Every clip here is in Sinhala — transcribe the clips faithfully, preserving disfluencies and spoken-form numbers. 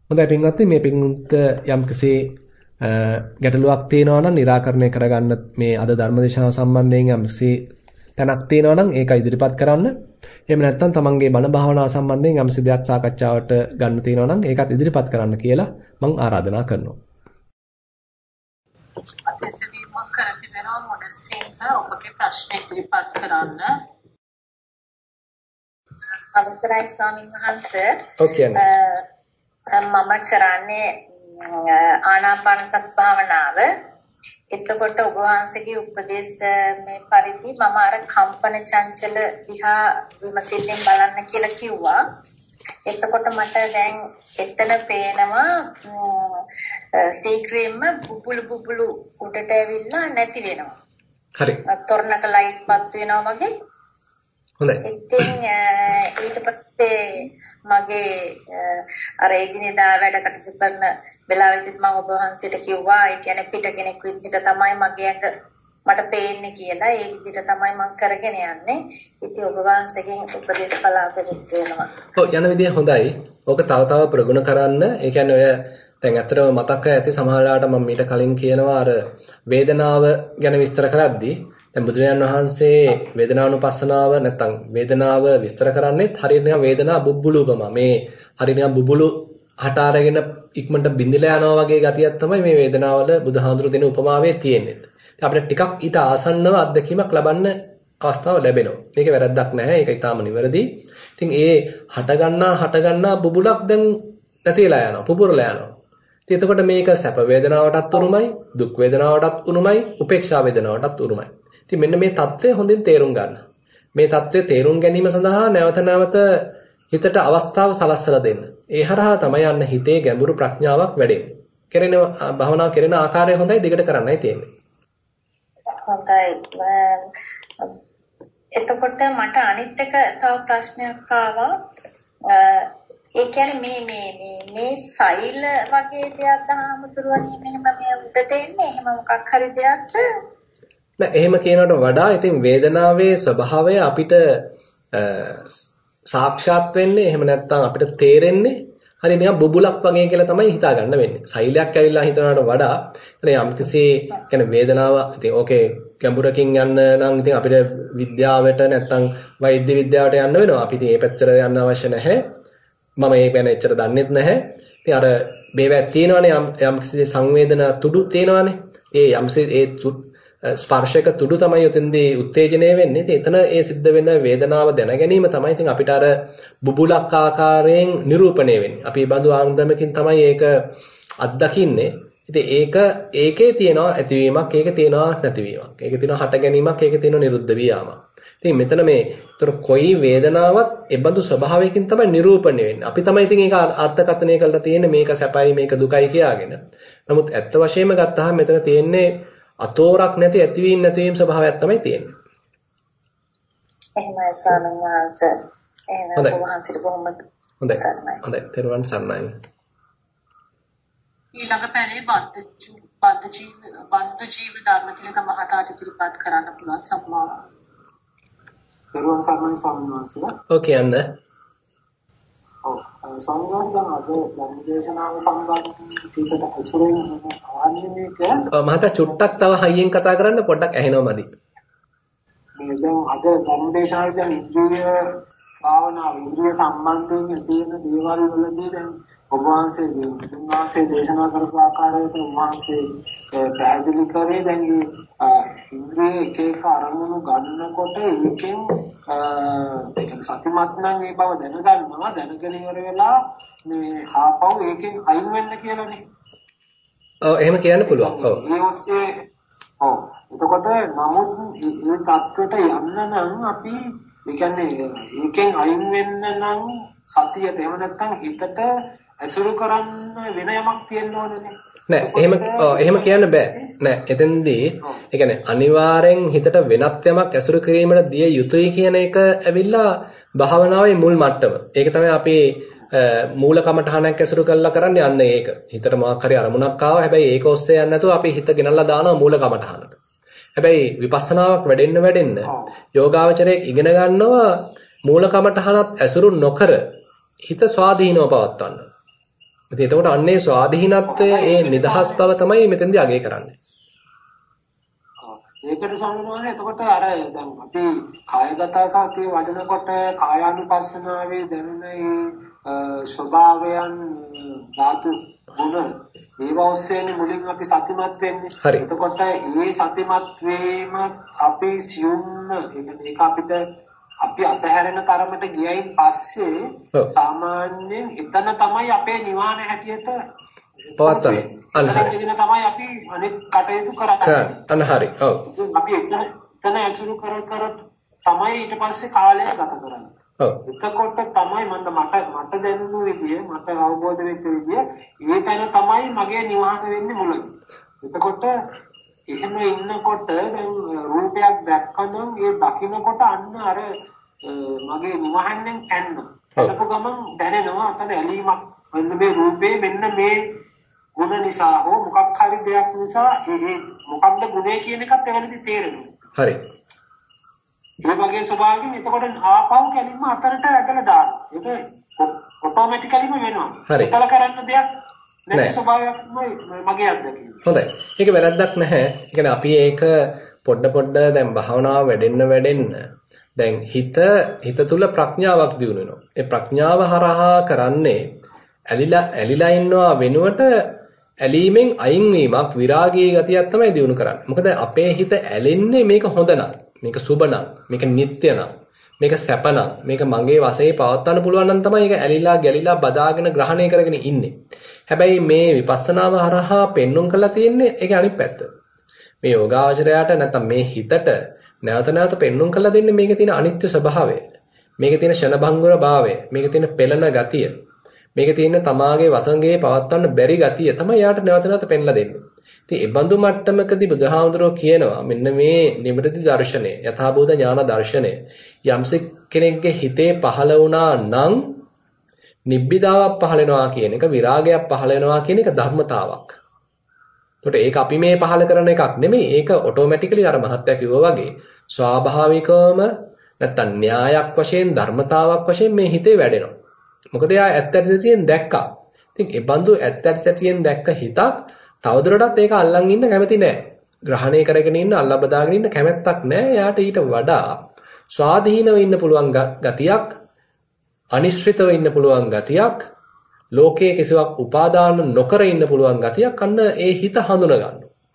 හොඳයි පින්වත්නි මේ පින්වුන්ට යම්කිසි ගැටලුවක් තියෙනවා නම් निराකරණය කරගන්න මේ අද ධර්මදේශනාව සම්බන්ධයෙන් යම්කිසි තැනක් තියෙනවා නම් ඒක ඉදිරිපත් කරන්න. එහෙම නැත්නම් තමන්ගේ බණ භාවනාව සම්බන්ධයෙන් යම්කිසි දෙයක් සාකච්ඡාවට ගන්න තියෙනවා නම් ඒකත් ඉදිරිපත් කරන්න කියලා මම ආරාධනා කරනවා. අතිශයින්ම කරති වෙනවා මොඩසින්ද ඔබගේ ප්‍රශ්න ඉදිරිපත් කරන්න. අවසරයි ස්වාමීන් වහන්සේ. ඔකේ. මම කරන්නේ ආනාපාන සති භාවනාව. එතකොට ඔබ වහන්සේගේ උපදේශ මේ පරිදි මම අර කම්පන චංචල දිහා විමසිල්ලෙන් බලන්න කියලා කිව්වා. එතකොට මට දැන් එතන පේනවා සීක්‍රීම බුබුලු බුබුලු උඩට ඇවිල්ලා නැති වෙනවා. හරි. තොරණක ලයිට් පත් වෙනවා වගේ. හොඳයි. ඉතින් ඊට පස්සේ මගේ අර එදිනෙදා වැඩ කටයුතු කරන වෙලාවෙදිත් මම ඔබ වහන්සේට කිව්වා ඒ කියන්නේ පිට කෙනෙක් විදිහට තමයි මගේ අක මට පේන්නේ කියලා. ඒ විදිහට තමයි මම කරගෙන යන්නේ. ඉතින් ඔබ වහන්සේගෙන් උපදේශ බලාපොරොත්තු වෙනවා. ඔව් යන විදිය හොඳයි. ඕක තව තව ප්‍රගුණ කරන්න. ඒ කියන්නේ ඔය දැන් ඇත්තටම මතක ඇති සමහරලාට මම මීට කලින් කියනවා අර වේදනාව ගැන විස්තර කරද්දී දැන් බුදුරජාණන් වහන්සේ වේදනානුපස්සනාව නැත්තම් වේදනාව විස්තර කරන්නේ හරියට නිකන් වේදනා බුබ්බුලුපම මේ හරියට නිකන් බුබුලු හට අරගෙන ඉක්මනට බින්දිලා යනවා වගේ ගතියක් තමයි මේ වේදනාවල බුදුහාඳුරු දෙන උපමාවේ තියෙන්නේ. ඉතින් අපිට ටිකක් ඊට ආසන්නව අත්දැකීමක් ලබන්න අවස්ථාව ලැබෙනවා. මේක වැරද්දක් නැහැ. ඒක ඊටාම නිවැරදි. ඉතින් ඒ හට ගන්නා හට ගන්නා බුබුලක් දැන් නැති වෙලා යනවා. පුපුරලා යනවා. ඉතින් එතකොට මේක සැප වේදනාවටත් උරුමයි, දුක් වේදනාවටත් උරුමයි, උපේක්ෂා වේදනාවටත් උරුමයි. ඉතින් මෙන්න මේ தත්ත්වය හොඳින් තේරුම් ගන්න. මේ தත්ත්වය තේරුම් ගැනීම සඳහා නැවත නැවත හිතට අවස්ථාව සලස්සලා දෙන්න. ඒ හරහා තමයි යන්න හිතේ ගැඹුරු ප්‍රඥාවක් වැඩෙන්නේ. කෙරෙන භවනා කෙරෙන ආකාරය හොඳයි දිගට කරන්නයි තියෙන්නේ. හොඳයි. එතකොට මට අනිත් එක තව ප්‍රශ්නයක් ආවා. ඒ කියන්නේ මේ මේ මේ මේ සෛල වගේ දෙයක් අහමුතුරුවනේ මෙහෙම මේ උඩට එන්නේ එහෙම මොකක් හරි දෙයක්ද? නෑ එහෙම කියනකට වඩා ඉතින් වේදනාවේ ස්වභාවය අපිට සාක්ෂාත් වෙන්නේ එහෙම නැත්නම් අපිට තේරෙන්නේ හරි නිකන් බුබුලක් වගේ කියලා තමයි හිතා ගන්න වෙන්නේ. සෛලයක් ඇවිල්ලා හිතනකට වඩා يعني යම්කිසි يعني වේදනාව ඉතින් ඕකේ ගැඹුරකින් යන්න නම් ඉතින් අපිට විද්‍යාවට නැත්නම් වෛද්‍ය විද්‍යාවට යන්න වෙනවා. අපි ඉතින් මේ පැත්තට යන්න අවශ්‍ය නැහැ. මම මේ ගැන එච්චර දන්නෙත් නැහැ. ඉතින් අර මේවත් තියෙනවානේ යම් යම්කිසි සංවේදනා තුඩු තියෙනවානේ. ඒ යම්සි ඒ ස්පර්ශක තුඩු තමයි උතෙන්දී උත්තේජනය වෙන්නේ. ඉතින් එතන ඒ සිද්ධ වෙන වේදනාව දැන ගැනීම තමයි ඉතින් අපිට අර බුබුලක් ආකාරයෙන් නිරූපණය වෙන්නේ. අපි මේ බඳු ආන්දමකින් තමයි ඒක අත්දකින්නේ. ඉතින් ඒක ඒකේ තියෙනවා ඇතිවීමක්, ඒකේ තියෙනවා නැතිවීමක්. ඒකේ තියෙනවා හට ගැනීමක්, ඒකේ තියෙනවා නිරුද්ධ වීමක්. ඉතින් මෙතන මේ ඒතර කොයි වේදනාවක් ඒ බඳු ස්වභාවයකින් තමයි නිරූපණය වෙන්නේ. අපි තමයි ඉතින් ඒක අර්ථකථනය කරලා තියෙන්නේ මේක සැපයි මේක දුකයි කියාගෙන. නමුත් ඇත්ත වශයෙන්ම ගත්තාම මෙතන තියෙන්නේ අතෝරක් නැති ඇතිවීම නැතිවීම ස්වභාවයක් තමයි තියෙන්නේ. එහෙමයි ස්වාමීන් වහන්සේ. එහෙනම් ඔබ වහන්සේට බොහොම හොඳයි. හොඳයි. තෙරුවන් සරණයි. ඊළඟ පැනේ බද්ධ බද්ධ ජීව බද්ධ ජීව ධර්මතිලක මහතාට ඉදිරිපත් කරන්න පුළුවන් සම්මාන. තෙරුවන් සරණයි ස්වාමීන් වහන්සේ. ඔව් කියන්න. ඔව් ස්වාමීන් වහන්සේ අද ධර්මදේශනාව සම්බන්ධව ටිකට අසුරෙන් අහන්නේ මේක. ඔව් මහතා චුට්ටක් තව හයියෙන් කතා කරන්න පොඩ්ඩක් ඇහෙනව මදි. මේ දැන් අද ධර්මදේශනාවේ දැන් ඉන්ද්‍රිය භාවනාව ඉන්ද්‍රිය සම්බන්ධයෙන් තියෙන දේවල් වලදී දැන් ඔබ වහන්සේ වහන්සේ දේශනා කරපු ආකාරයට වහන්සේ පැහැදිලි කරේ දැන් ඉන්ද්‍රිය එක එක අරමුණු ගන්නකොට ඒකෙන් සතිමත් නම් මේ බව දැනගන්නවා දැනගෙන ඉවර වෙලා මේ ආපහු ඒකෙන් අයින් වෙන්න කියලානේ. ඔව් එහෙම කියන්න පුළුවන්. ඔව්. ඒ ඔස්සේ ඔව් එතකොට නමුත් මේ தත්වෙට යන්න නම් අපි ඒ කියන්නේ ඒකෙන් අයින් වෙන්න නම් සතියට එහෙම නැත්නම් හිතට අසුරු කරන්න වෙන යමක් තියෙන්න ඕනේ. නෑ එහෙම එහෙම කියන්න බෑ. නෑ එතෙන්දී ඒ කියන්නේ අනිවාර්යෙන් හිතට වෙනත් යමක් ඇසුරු කිරීමට දිය යුතුයි කියන එක ඇවිල්ලා භාවනාවේ මුල් මට්ටම. ඒක තමයි අපි මූල කමඨහනක් ඇසුරු කරලා කරන්නේ යන්නේ ඒක. හිතට මොකක් හරි අරමුණක් ආවා. හැබැයි ඒක ඔස්සේ යන්නේ නැතුව අපි හිත ගෙනල්ලා දානවා මූල කමඨහනට. හැබැයි විපස්සනාවක් වැඩෙන්න වැඩෙන්න යෝගාවචරයේ ඉගෙන ගන්නවා මූල කමඨහනත් ඇසුරු නොකර හිත ස්වාධීනව පවත්වන්න. ඉතින් එතකොට අන්නේ ස්වාධීනත්වයේ ඒ නිදහස් බව තමයි මෙතෙන්දී අගය කරන්නේ. ඒකට සම්බන්ධව එතකොට අර දැන් අපි කායගත සතිය වඩනකොට කායානුපස්සනාවේ දැනෙන ස්වභාවයන් ධාතු ගුණ ඒව ඔස්සේනේ මුලින් අපි සතිමත් වෙන්නේ. එතකොට මේ සතිමත් වීම අපි සියුම්ම ඒක අපිට අපි අතහැරෙන තරමට ගියයින් පස්සේ සාමාන්‍යයෙන් එතන තමයි අපේ නිවන හැටියට පවත්තන අනහරි තමයි අපි අනිත් කටයුතු කරන්නේ. අන්න හරි. ඔව්. අපි එතන එතන ඇසුරු කර කර තමයි ඊට පස්සේ කාලය ගත කරන්නේ. ඔව්. එතකොට තමයි මම මට මට දැනුණු විදිය මට අවබෝධ වෙච්ච විදිය ඒ තැන තමයි මගේ නිවහන වෙන්නේ මුලින්. එතකොට එහෙම ඉන්නකොට දැන් රූපයක් දැක්කනම් ඒ දකින්නකොට අන්න අර මගේ නිවහනෙන් ඇන්න. එතකොට ගමන් දැනෙනවා අතන ඇලීමක් මෙන්න මේ රූපේ මෙන්න මේ ගුණ නිසා හෝ මොකක් හරි දෙයක් නිසා ඒ මොකක්ද ගුණය කියන එකත් එවලදී තේරෙනවා. හරි. ඒ වගේ ස්වභාවයෙන් එතකොට ආපහු කැලින්ම අතරට ඇදලා දාන්න. ඒක ඔටෝමැටිකලිම වෙනවා. ඒකල කරන්න දෙයක් නැති ස්වභාවයක්මයි මගේ අත්දැකීම. හොඳයි. ඒක වැරද්දක් නැහැ. ඒ කියන්නේ අපි ඒක පොඩ පොඩ දැන් භාවනාව වැඩෙන්න වැඩෙන්න දැන් හිත හිත තුල ප්‍රඥාවක් දියුණු වෙනවා. ඒ ප්‍රඥාව හරහා කරන්නේ ඇලිලා ඇලිලා ඉන්නවා වෙනුවට ඇලීමෙන් අයින් වීමක් විරාගී ගතියක් තමයි දියුණු කරන්නේ. මොකද අපේ හිත ඇලෙන්නේ මේක හොඳ නම්, මේක සුබ නම්, මේක නිට්ටය නම්, මේක සැප නම්, මේක මගේ වශයෙන් පවත්වන්න පුළුවන් නම් තමයි ඒක ඇලිලා ගැලිලා බදාගෙන ග්‍රහණය කරගෙන ඉන්නේ. හැබැයි මේ විපස්සනාව හරහා පෙන්눔 කරලා තියෙන්නේ ඒක අනිත් පැත්ත. මේ යෝගාවචරයට නැත්නම් මේ හිතට නැවත නැවත පෙන්눔 කරලා දෙන්නේ මේකේ තියෙන අනිත්‍ය ස්වභාවය. මේකේ තියෙන ෂණභංගුර භාවය, මේකේ තියෙන පෙළෙන ගතිය. මේකේ තියෙන තමාගේ වසංගයේ පවත්වන්න බැරි ගතිය තමයි යාට නැවත නැවත පෙන්ලා දෙන්නේ. ඉතින් ඒ බඳු මට්ටමකදී බුදුහාමුදුරුවෝ කියනවා මෙන්න මේ නිමිති දර්ශනය, යථාභූත ඥාන දර්ශනය යම්ස කෙනෙක්ගේ හිතේ පහළ වුණා නම් නිබ්බිදාවක් පහළ වෙනවා කියන එක, විරාගයක් පහළ වෙනවා කියන එක ධර්මතාවක්. ඒකට ඒක අපි මේ පහළ කරන එකක් නෙමෙයි. ඒක ඔටෝමැටිකලි අර මහත්ය කිව්වා වගේ ස්වාභාවිකවම නැත්තම් න්‍යායක් වශයෙන්, ධර්මතාවක් වශයෙන් මේ හිතේ වැඩෙනවා. මොකද එයා ඇත්ත ඇත්තසියෙන් දැක්කා. ඉතින් ඒ බඳු ඇත්ත ඇත්තසියෙන් දැක්ක හිතක් තවදුරටත් ඒක අල්ලන් ඉන්න කැමති නැහැ. ග්‍රහණය කරගෙන ඉන්න, අල්ලා බදාගෙන ඉන්න කැමැත්තක් නැහැ. එයාට ඊට වඩා ස්වාධීනව ඉන්න පුළුවන් ගතියක්, අනිශ්චිතව ඉන්න පුළුවන් ගතියක්, ලෝකයේ කිසිවක් උපාදාන නොකර ඉන්න පුළුවන් ගතියක් අන්න ඒ හිත හඳුන ගන්නවා.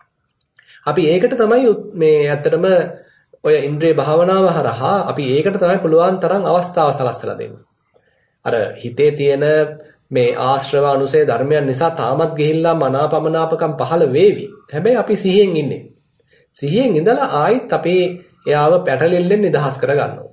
අපි ඒකට තමයි මේ ඇත්තටම ඔය ඉන්ද්‍රිය භාවනාව හරහා අපි ඒකට තමයි පුළුවන් තරම් අවස්ථාව සලස්සලා දෙන්නේ. අර හිතේ තියෙන මේ ආශ්‍රව අනුසය ධර්මයන් නිසා තාමත් ගිහිල්ලා මනාපමනාපකම් පහළ වේවි. හැබැයි අපි සිහියෙන් ඉන්නේ. සිහියෙන් ඉඳලා ආයිත් අපි එයාව පැටලෙල්ලෙන් නිදහස් කරගන්නවා.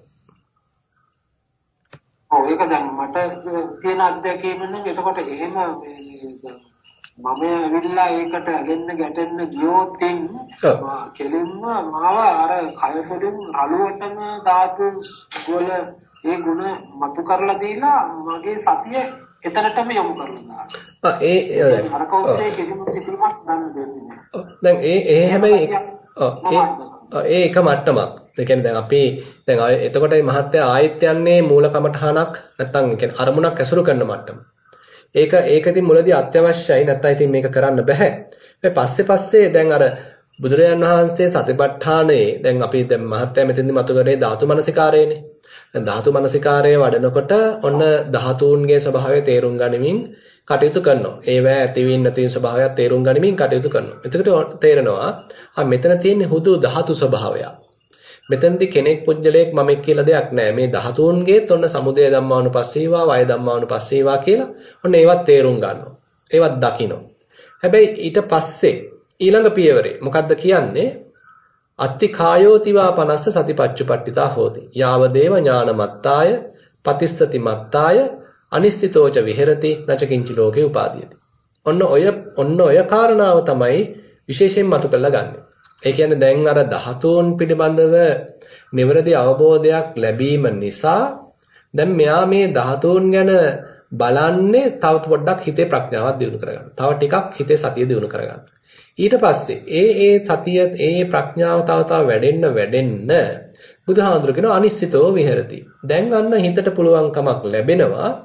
ඔව් ඒක දැන් මට තියෙන අත්දැකීම නම් එතකොට එහෙම මම ඇවිල්ලා ඒකට අගෙන්න ගැටෙන්න ගියොත් කෙලින්ම මාව අර කය තුළින් අලුවටම ධාතු වල ඒ ගුණ මතු කරලා දීලා මගේ සතිය එතනටම යොමු කරනවා. ආ ඒ අර කවුසේ කිසිම සිතුමක් ගන්න දෙන්නේ නැහැ. දැන් ඒ ඒ හැබැයි ඒ එක මට්ටමක්. ඒ කියන්නේ දැන් අපි දැන් එතකොට මේ මහත්ය ආයත් යන්නේ මූල කමඨහනක් නැත්තම් ඒ කියන්නේ අරමුණක් ඇසුරු කරන මට්ටම. ඒක ඒක ඉතින් මුලදී අත්‍යවශ්‍යයි නැත්තම් ඉතින් මේක කරන්න බෑ. මේ පස්සේ පස්සේ දැන් අර බුදුරජාන් වහන්සේ සතිපට්ඨානයේ දැන් අපි දැන් මහත්ය මෙතෙන්දි මතු කරේ ධාතු මනසිකාරයනේ. දැන් ධාතු මනසිකාරය වඩනකොට ඔන්න ධාතුන්ගේ ස්වභාවය තේරුම් ගනිමින් කටයුතු කරනවා. ඒවැ ඇතිවීම නැතිවීම ස්වභාවය තේරුම් ගනිමින් කටයුතු කරනවා. එතකොට තේරෙනවා ආ මෙතන තියෙන්නේ හුදු ධාතු ස්වභාවය. මෙතනදි කෙනෙක් පුජ්‍යලයක් මමෙක් කියලා දෙයක් නැහැ. මේ ධාතුන්ගේත් ඔන්න සමුදය ධම්මානුපස්සීවා, වය ධම්මානුපස්සීවා කියලා ඔන්න ඒවත් තේරුම් ගන්නවා. ඒවත් දකිනවා. හැබැයි ඊට පස්සේ ඊළඟ පියවරේ මොකද්ද කියන්නේ? අත්ති කායෝතිවා පනස්ස සතිපච්චුපට්ඨිතා හෝති. යාව දේව ඥානමත්තාය, පතිස්සති මත්තාය, අනිස්සිතෝච විහෙරති, නචකින්චි ලෝකේ උපාදීයති. ඔන්න ඔය ඔන්න ඔය කාරණාව තමයි විශේෂයෙන් මතු කරලා ගන්නෙ. ඒ කියන්නේ දැන් අර ධාතුන් පිළිබඳව නිවැරදි අවබෝධයක් ලැබීම නිසා දැන් මෙයා මේ ධාතුන් ගැන බලන්නේ තව පොඩ්ඩක් හිතේ ප්‍රඥාවක් දියුණු කරගන්න. තව ටිකක් හිතේ සතිය දියුණු කරගන්න. ඊට පස්සේ ඒ ඒ සතිය ඒ ප්‍රඥාව තව තව වැඩෙන්න වැඩෙන්න බුදුහාඳුර කියනවා අනිශ්චිතෝ විහෙරති. දැන් අන්න හිතට පුළුවන්කමක් ලැබෙනවා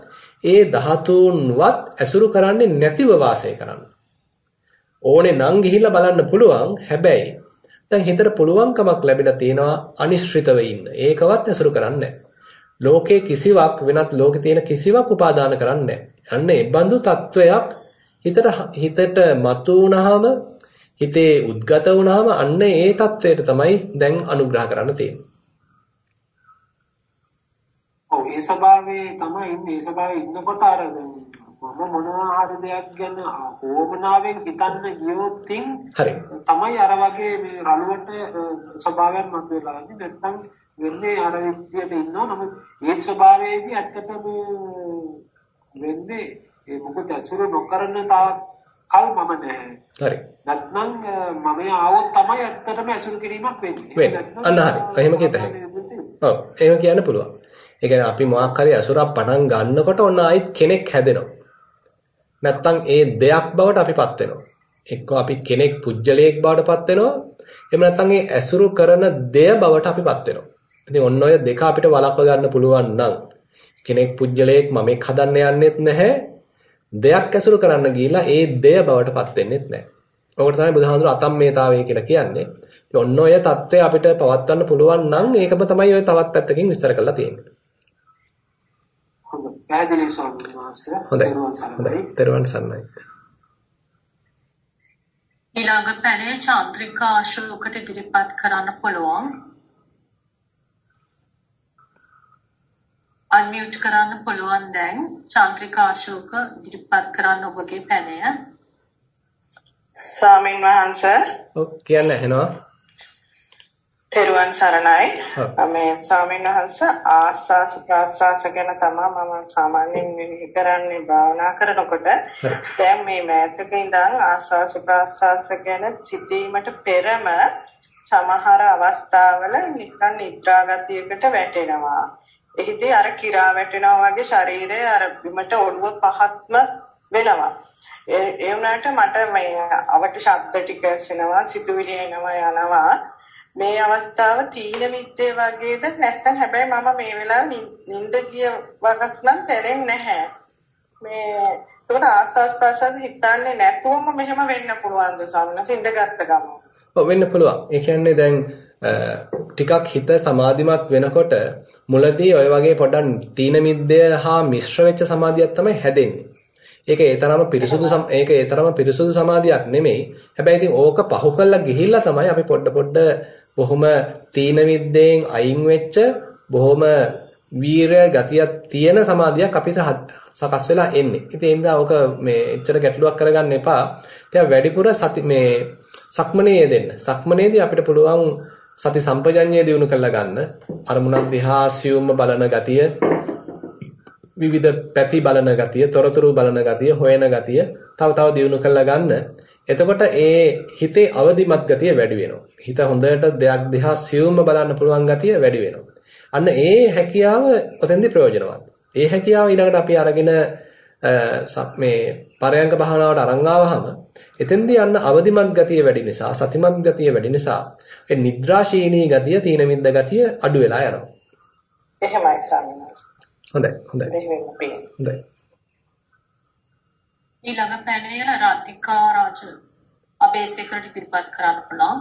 ඒ ධාතුන්වත් ඇසුරු කරන්නේ නැතිව වාසය කරන්න. ඕනේ නම් ගිහිල්ලා බලන්න පුළුවන්. හැබැයි දැන් හිතට පුළුවන්කමක් ලැබිලා තියෙනවා අනිශ්චිතව ඉන්න. ඒකවත් ඇසුරු කරන්නේ නැහැ. ලෝකේ කිසිවක් වෙනත් ලෝකේ තියෙන කිසිවක් උපාදාන කරන්නේ නැහැ. අන්න ඒ බඳු තත්වයක් හිතට හිතට මතු වුණාම හිතේ උද්ගත වුණාම අන්න ඒ තත්වයට තමයි දැන් අනුග්‍රහ කරන්න තියෙන්නේ. ඔව් ඒ ස්වභාවයේ තමයි ඉන්නේ. ඒ ස්වභාවයේ ඉන්නකොට අර මම මොනවා හරි දෙයක් ගැන ඕමනාවෙන් හිතන්න ගියොත් හරි තමයි අර වගේ මේ රළුවට ස්වභාවයක් මතුවලා ඉන්නේ. නැත්නම් වෙන්නේ අර විදියට ඉන්නවා. නමුත් ඒ ස්වභාවයේදී ඇත්තටම වෙන්නේ ඒ මොකද අසුරු නොකරන තාක් කල් මම නැහැ. හරි. නැත්නම් මම ආවොත් තමයි ඇත්තටම අසුරු කිරීමක් වෙන්නේ. වෙන්නේ. අන්න හරි. එහෙම කියත හැකියි. ඔව්. එහෙම කියන්න පුළුවන්. ඒ කියන්නේ අපි මොකක් හරි අසුරක් පටන් ගන්නකොට ඔන්න ආයිත් කෙනෙක් හැදෙනවා. නැත්තම් ඒ දෙයක් බවට අපිපත් වෙනවා. එක්ක අපි කෙනෙක් පුජ්‍යලයක් බවට පත් වෙනවා. එහෙම නැත්තම් ඒ ඇසුරු කරන දෙය බවට අපිපත් වෙනවා. ඉතින් ඔන්න ඔය දෙක අපිට වළක්ව ගන්න පුළුවන් නම් කෙනෙක් පුජ්‍යලයක් මම එක් හදන්න යන්නෙත් නැහැ. දෙයක් ඇසුරු කරන්න ගිහිලා ඒ දෙය බවට පත් වෙන්නෙත් නැහැ. ඔකට තමයි බුදුහාමුදුර අතම්මේතාවය කියලා කියන්නේ. ඉතින් ඔන්න ඔය தත්ත්වය අපිට පවත්වන්න පුළුවන් නම් ඒකම තමයි ඔය තවත් පැත්තකින් විස්තර කරලා තියෙන්නේ. පැහැදිලි ස්වාමීන් වහන්සේ. හොඳයි. හොඳයි. තෙරුවන් සරණයි. ඊළඟ පැනේ චාන්ද්‍රිකා අශෝකට ඉදිරිපත් කරන්න පුළුවන්. අන්මියුට් කරන්න පුළුවන් දැන්. චාන්ද්‍රිකා අශෝක ඉදිරිපත් කරන්න ඔබගේ පැනය. ස්වාමීන් වහන්සේ. ඔව් කියන්න ඇහෙනවා. තෙරුවන් සරණයි. මේ ස්වාමීන් වහන්සේ ආස්වාස ප්‍රාස්වාස ගැන තමයි මම සාමාන්‍යයෙන් මෙහි කරන්නේ භාවනා කරනකොට. දැන් මේ මෑතක ඉඳන් ආස්වාස ප්‍රාස්වාස ගැන සිතීමට පෙරම සමහර අවස්ථාවල නිකන් නිද්‍රාගතියකට වැටෙනවා. එහිදී අර කිරා වැටෙනවා වගේ ශරීරය අර බිමට ඔළුව පහත්ම වෙනවා. ඒ වුණාට මට මේ අවට ශබ්ද ටික ඇසෙනවා, සිතුවිලි එනවා යනවා. මේ අවස්ථාව තීන මිද්දේ වගේද නැත්නම් හැබැයි මම මේ වෙලාවේ නිින්ද ගිය වගක් නම් තේරෙන්නේ නැහැ. මේ ඒකට ආස්වාස් ප්‍රසන්න හිතන්නේ නැතුවම මෙහෙම වෙන්න පුළුවන්ද ස්වාමීන් වහන්සේ ඉඳගත්ත ගමන්? ඔව් වෙන්න පුළුවන්. ඒ කියන්නේ දැන් ටිකක් හිත සමාධිමත් වෙනකොට මුලදී ඔය වගේ පොඩක් තීන මිද්දය හා මිශ්‍ර වෙච්ච සමාධියක් තමයි හැදෙන්නේ. ඒක ඒ තරම පිරිසුදු ඒක ඒ තරම පිරිසුදු සමාධියක් නෙමෙයි. හැබැයි ඉතින් ඕක පහු කරලා ගිහිල්ලා තමයි අපි පොඩ පොඩ බොහොම තීන මිද්දෙන් අයින් වෙච්ච බොහොම වීරය ගතියක් තියෙන සමාධියක් අපිට සකස් වෙලා එන්නේ. ඉතින් ඒ නිසා ඕක මේ එච්චර ගැටලුවක් කරගන්න එපා. ටික වැඩිපුර සති මේ සක්මනේ දෙන්න. සක්මනේදී අපිට පුළුවන් සති සම්පජඤ්ඤය දිනු කරලා ගන්න. අරමුණක් දිහා සියුම්ම බලන ගතිය, විවිධ පැති බලන ගතිය, තොරතුරු බලන ගතිය, හොයන ගතිය තව තව දිනු කරලා ගන්න. එතකොට ඒ හිතේ අවදිමත් ගතිය වැඩි වෙනවා. හිත හොඳට දෙයක් දිහා සියුම්ම බලන්න පුළුවන් ගතිය වැඩි වෙනවා. අන්න ඒ හැකියාව ඔතෙන්දී ප්‍රයෝජනවත්. ඒ හැකියාව ඊළඟට අපි අරගෙන මේ පරයන්ක භාවනාවට අරන් ආවහම එතෙන්දී අන්න අවදිමත් ගතිය වැඩි නිසා, සතිමත් ගතිය වැඩි නිසා ඒ නිද්‍රාශීනී ගතිය, තීන මිද්ද ගතිය අඩු වෙලා යනවා. එහෙමයි ස්වාමීන් වහන්සේ. හොඳයි හොඳයි. හොඳයි. ඊළඟ පැනය රාධිකා රාජ අබේසේකරට ඉදිරිපත් කරන්න පුළුවන්.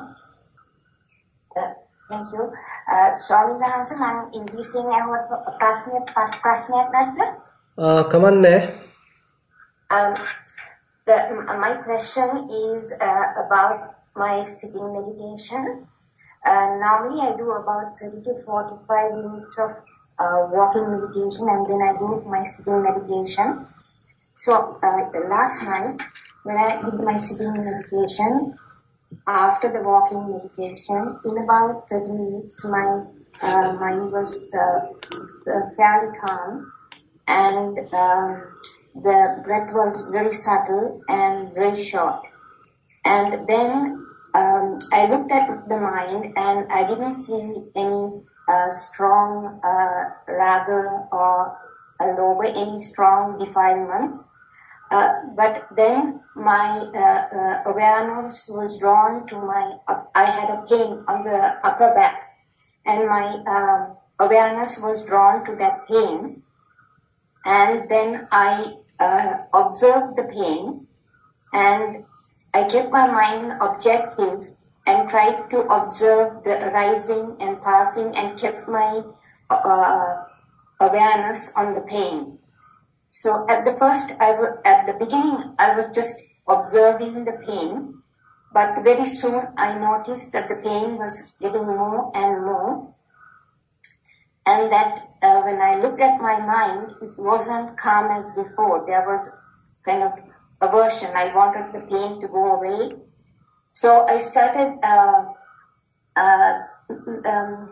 Thank you. ස්වාමීන් වහන්සේ මම ඉංග්‍රීසියෙන් අහුවත් ප්‍රශ්නයක් ප්‍රශ්නයක් නැද්ද? ආ කමන්නේ. Um the my question is uh, about my sitting meditation. Uh, normally I do about thirty to forty-five minutes of uh, walking meditation and then I do my sitting meditation. So uh, last night when I did my sitting meditation, after the walking meditation, in about thirty minutes, my uh, mind was uh, uh, fairly calm, and um, the breath was very subtle and very short. And then um, I looked at the mind, and I didn't see any uh, strong uh, raga or a lower, any strong defilements. Uh, but then my uh, uh, awareness was drawn to my, uh, I had a pain on the upper back, and my uh, awareness was drawn to that pain. and then I uh, observed the pain, and I kept my mind objective and tried to observe the arising and passing and kept my uh, awareness on the pain. So at the first, I w- at the beginning, I was just observing the pain, but very soon I noticed that the pain was getting more and more, and that uh, when I looked at my mind, it wasn't calm as before. There was kind of aversion. I wanted the pain to go away. So I started, uh, uh, um,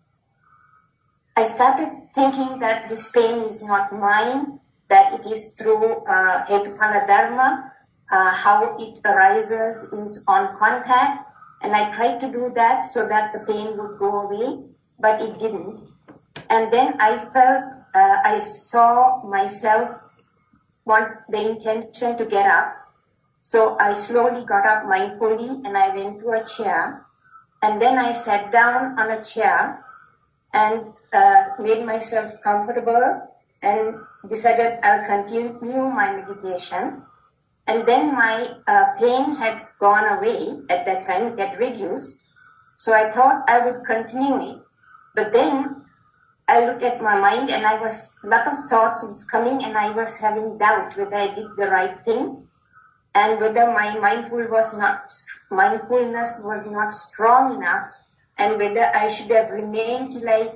I started thinking that this pain is not mine, that it is through uh, Hetuphala Dharma, uh, how it arises is on contact, and I tried to do that so that the pain would go away, but it didn't. And then I felt, uh, I saw myself want the intention to get up. So I slowly got up mindfully and I went to a chair. And then I sat down on a chair and uh, made myself comfortable and decided I'll continue my meditation. And then my uh, pain had gone away at that time, it had reduced. So I thought I would continue it. But then I looked at my mind and I was, a lot of thoughts was coming and I was having doubt whether I did the right thing and whether my mindful was not, mindfulness was not strong enough and whether I should have remained till I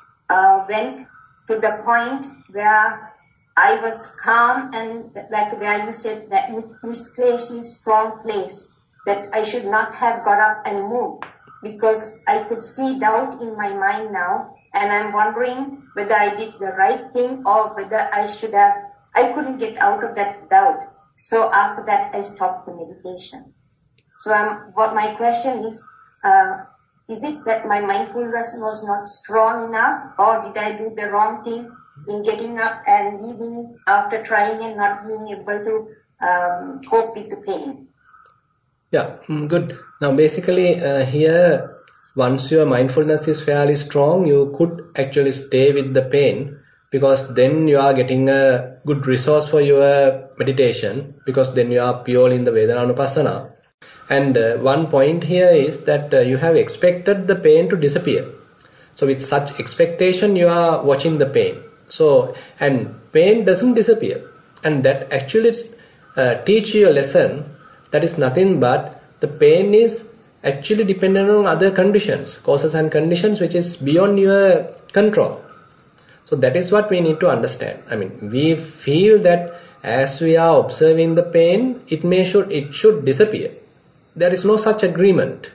uh, went to the point where I was calm and like where you said that misplaced is strong place, that I should not have got up and moved because I could see doubt in my mind now. And I'm wondering whether I did the right thing or whether I should have, I couldn't get out of that doubt. So after that, I stopped the meditation. So um, what my question is, uh, is it that my mindfulness was not strong enough or did I do the wrong thing in getting up and leaving after trying and not being able to um, cope with the pain? Yeah, good. Now basically uh, here, once your mindfulness is fairly strong, you could actually stay with the pain because then you are getting a good resource for your meditation because then you are purely in the Vedananupassana. And uh, one point here is that uh, you have expected the pain to disappear. So with such expectation, you are watching the pain. So, and pain doesn't disappear. And that actually uh, teach you a lesson that is nothing but the pain is actually dependent on other conditions, causes and conditions which is beyond your control. So that is what we need to understand. I mean, we feel that as we are observing the pain, it may should it should disappear. There is no such agreement.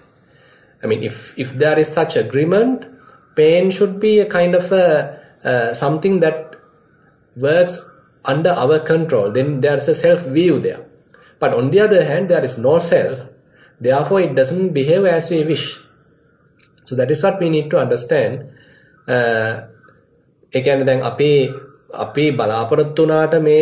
I mean, if if there is such agreement, pain should be a kind of a uh, something that works under our control. Then there is a self view there. But on the other hand, there is no self. Therefore, it doesn't behave as we wish. So that is what we need to understand. Uh, ඒ කියන්නේ දැන් අපි අපි බලාපොරොත්තු වුණාට මේ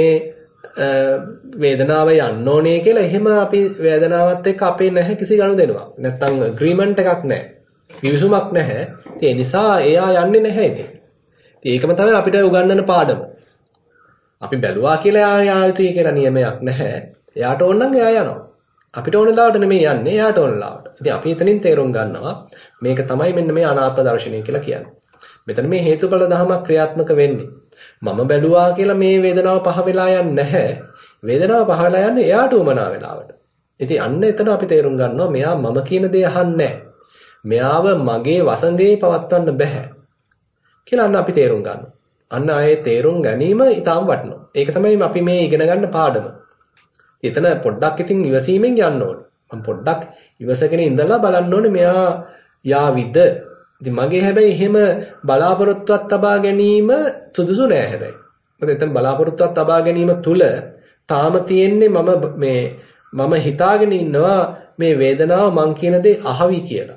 වේදනාව යන්න ඕනේ කියලා එහෙම අපි වේදනාවත් එක්ක අපේ නැහැ කිසි ගනුදෙනුවක්. නැත්තම් ඇග්‍රීමන්ට් එකක් නැහැ. විවිසුමක් නැහැ. ඒ නිසා එයා යන්නේ නැහැ ඉතින්. ඉතින් ඒකම තමයි අපිට උගන්වන පාඩම. අපි බැලුවා කියලා යා යුතුයි කියලා නියමයක් නැහැ. එයාට ඕන නම් එයා යනවා. අපිට ඕන ලාවට නෙමෙයි යන්නේ, එයාට ඕන ලාවට. ඉතින් අපි එතනින් තේරුම් ගන්නවා මේක තමයි මෙන්න මේ අනාත්ම දර්ශනය කියලා කියන්නේ. මෙතන මේ හේතුඵල ධමයක් ක්‍රියාත්මක වෙන්නේ. මම බැලුවා කියලා මේ වේදනාව පහ වෙලා යන්නේ නැහැ. වේදනාව පහ වෙලා යන්නේ එයාට උමනා වෙලාවට. ඉතින් අන්න එතන අපි තේරුම් ගන්නවා මෙයා මම කියන දේ අහන්නේ නැහැ. මෙයාව මගේ වසඟේ පවත්වන්න බෑ. කියලා අන්න අපි තේරුම් ගන්නවා. අන්න ආයේ තේරුම් ගැනීම ඊටාම් වටිනවා. ඒක තමයි අපි මේ ඉගෙන ගන්න පාඩම. එතන පොඩ්ඩක් ඉතින් ඉවසීමෙන් යන්න ඕනේ. මම පොඩ්ඩක් ඉවසගෙන ඉඳලා බලන්න ඕනේ මෙයා යාවිද. ඉතින් මගේ හැබැයි එහෙම බලාපොරොත්තුවක් තබා ගැනීම සුදුසු නෑ හැබැයි. මොකද එතන බලාපොරොත්තුවක් තබා ගැනීම තුල තාම තියෙන්නේ මම මේ මම හිතාගෙන ඉන්නවා මේ වේදනාව මං කියන දේ අහවි කියලා.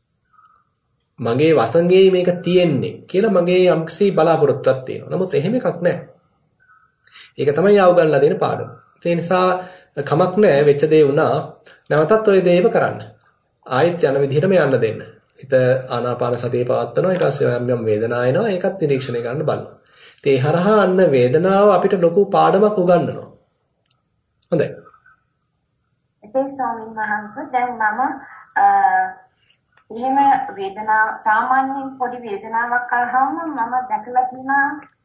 මගේ වසඟේ මේක තියෙන්නේ කියලා මගේ යම්කිසි බලාපොරොත්තුවක් තියෙනවා. නමුත් එහෙම එකක් නැහැ. ඒක තමයි ආවගන්ලා දෙන පාඩම. ඒ නිසා කමක් නැහැ වෙච්ච දේ වුණා. නැවතත් ওই දේව කරන්න. ආයෙත් යන විදිහටම යන්න දෙන්න. හිත ආනාපාන සතිය පවත්වනවා ඊට පස්සේ යම් යම් වේදනා එනවා ඒකත් නිරීක්ෂණය කරන්න බලන්න. ඒ හරහා අන්න වේදනාව අපිට ලොකු පාඩමක් උගන්වනවා. හොඳයි. ඒ ස්වාමීන් වහන්සේ දැන් මම එහෙම වේදනාව සාමාන්‍යයෙන් පොඩි වේදනාවක් ආවම මම දැකලා තියෙනවා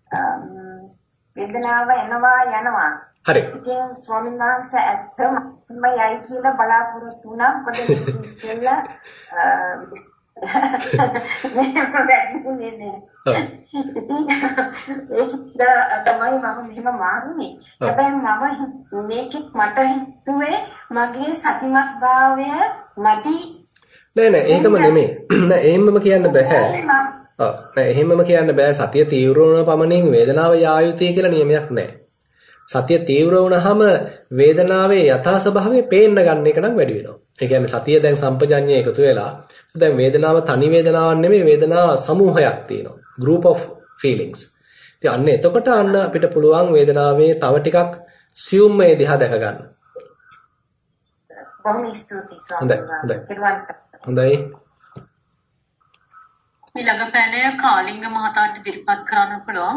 වේදනාව එනවා යනවා. හරි. ඉතින් ස්වාමීන් වහන්සේ ඇත්තම යයි කියලා බලාපොරොත්තු වුණා. මොකද ඉස්සෙල්ලා මම වැදුනේ නේ. ඒක තමයි මම මෙහෙම මාරුනේ. හැබැයි මම මේකෙත් මට හිතුවේ මගේ සතිමත් භාවය මදි. නෑ නෑ ඒකම නෙමෙයි. නෑ එහෙමම කියන්න බෑ. ඔව් නෑ එහෙමම කියන්න බෑ. සතිය තීව්‍ර වුණ පමණින් වේදනාව යා යුතුයි කියලා නියමයක් නෑ. සතිය තීව්‍ර වුණාම වේදනාවේ යථා ස්වභාවය පේන්න ගන්න එක නම් වැඩි වෙනවා. ඒ කියන්නේ සතිය දැන් සම්පජඤ්ඤය එකතු වෙලා දැන් වේදනාව තනි වේදනාවක් නෙමෙයි වේදනාව සමූහයක් තියෙනවා. group of feelings. ඉතින් අන්න එතකොට අන්න අපිට පුළුවන් වේදනාවේ තව ටිකක් සියුම් මේ දිහා දැක ගන්න. බොහොම ස්තුතියි ස්වාමීන් වහන්සේ. හොඳයි. ඊළඟ පැනය කාලිංග මහතාට ඉදිරිපත් කරන්න පුළුවන්.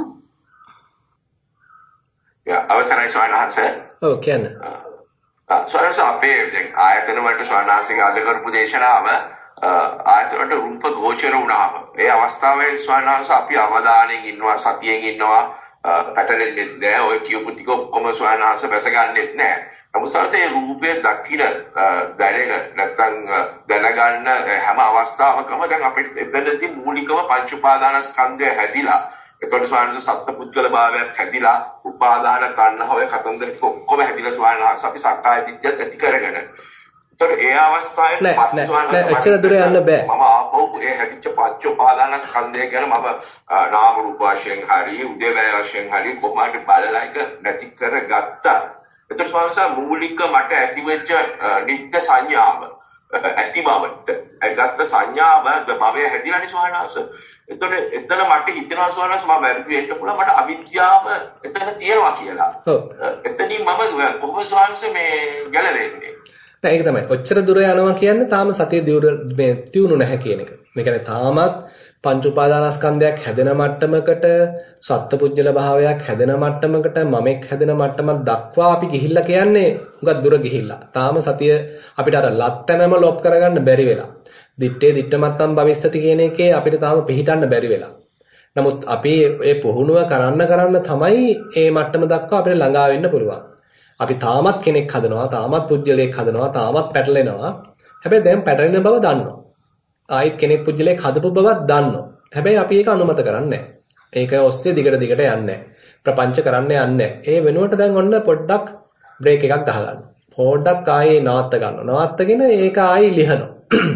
යා අවසරයි ස්වාමීන් වහන්සේ. ඔව් කියන්න. ස්වාමීන් වහන්සේ අපේ දැන් ආයතන වලට ස්වාමීන් වහන්සේගේ අද කරපු දේශනාව ආයතන වලට රූප ගෝචර වුණාම ඒ අවස්ථාවේ ස්වාමීන් වහන්සේ අපි අවධානයෙන් ඉන්නවා සතියෙන් ඉන්නවා පැටලෙන්නේ නැහැ. ඔය කියපු ටික ඔක්කොම ස්වාමීන් වහන්සේ බැස ගන්නෙත් නැහැ. නමුත් සත්‍යයේ රූපයේ දකින්න දැනෙන නැත්නම් දැනගන්න හැම අවස්ථාවකම දැන් අපිට එතනදී මූලිකව පංච උපාදානස්කන්ධය හැදිලා එතකොට ස්වාමීන් සත්පුද්ගල භාවයක් හැදිලා උපාදාන තණ්හාව ඔය කතන්දර ඔක්කොම හැදිලා ස්වාමීන් වහන්සේ අපි සක්කාය දිට්ඨියත් ඇති කරගෙන එතකොට ඒ අවස්ථාවේ පස්සේ ස්වාමීන් වහන්සේ එච්චර දුර යන්න බෑ මම ආපහු ඒ හැදිච්ච පංච උපාදානස්කන්ධය ගැන මම නාම රූප වශයෙන් හරි උදේවැය වශයෙන් හරි කොහොමද බලලා එක නැති කරගත්තා. එතකොට ස්වාමීන් මූලික මට ඇතිවෙච්ච නිත්‍ය සංඥාව ඇති බවට ඒගත්ත සංඥාව භවය හැදිලානේ ස්වාමීන් වහන්සේ. එතකොට එතන මට හිතෙනවා ස්වාමීන් වහන්සේ මම වැරදි වෙන්න පුළුවන් මට අවිද්‍යාව එතන තියෙනවා කියලා. ඔව්. එතනින් මම කොහොමද ස්වාමීන් වහන්සේ මේ ගැලවෙන්නේ? නෑ ඒක තමයි. ඔච්චර දුර යනවා කියන්නේ තාම සතිය මේ තියුණු නැහැ කියන එක. මේ කියන්නේ තාමත් පංච උපාදානස්කන්ධයක් හැදෙන මට්ටමකට සත්පුජ්‍යල භාවයක් හැදෙන මට්ටමකට මමෙක් හැදෙන මට්ටමක් දක්වා අපි ගිහිල්ලා කියන්නේ උගත් දුර ගිහිල්ලා. තාම සතිය අපිට අර ලත්තනම ලොප් කරගන්න බැරි වෙලා. දිත්තේ දිත්තමත්තම් භවිස්සති කියන එකේ අපිට තාම පිළිටන්න බැරි වෙලා. නමුත් අපි මේ පුහුණුව කරන්න කරන්න තමයි මේ මට්ටම දක්වා අපිට ළඟා වෙන්න පුළුවන්. අපි තාමත් කෙනෙක් හදනවා, තාමත් පුජ්‍යලයක් හදනවා, තාමත් පැටලෙනවා. හැබැයි දැන් පැටලෙන බව දන්නවා. ආයිත් කෙනෙක් පුජ්‍යලයක් හදපු බවක් දන්නවා. හැබැයි අපි ඒක අනුමත කරන්නේ නැහැ. ඒක ඔස්සේ දිගට දිගට යන්නේ නැහැ. ප්‍රපංච කරන්න යන්නේ නැහැ. ඒ වෙනුවට දැන් ඔන්න පොඩ්ඩක් බ්‍රේක් එකක් ගහගන්න. පොඩ්ඩක් ආයේ නවත්ත ගන්නවා. නවත්තගෙන ඒක ආයි ලිහනවා.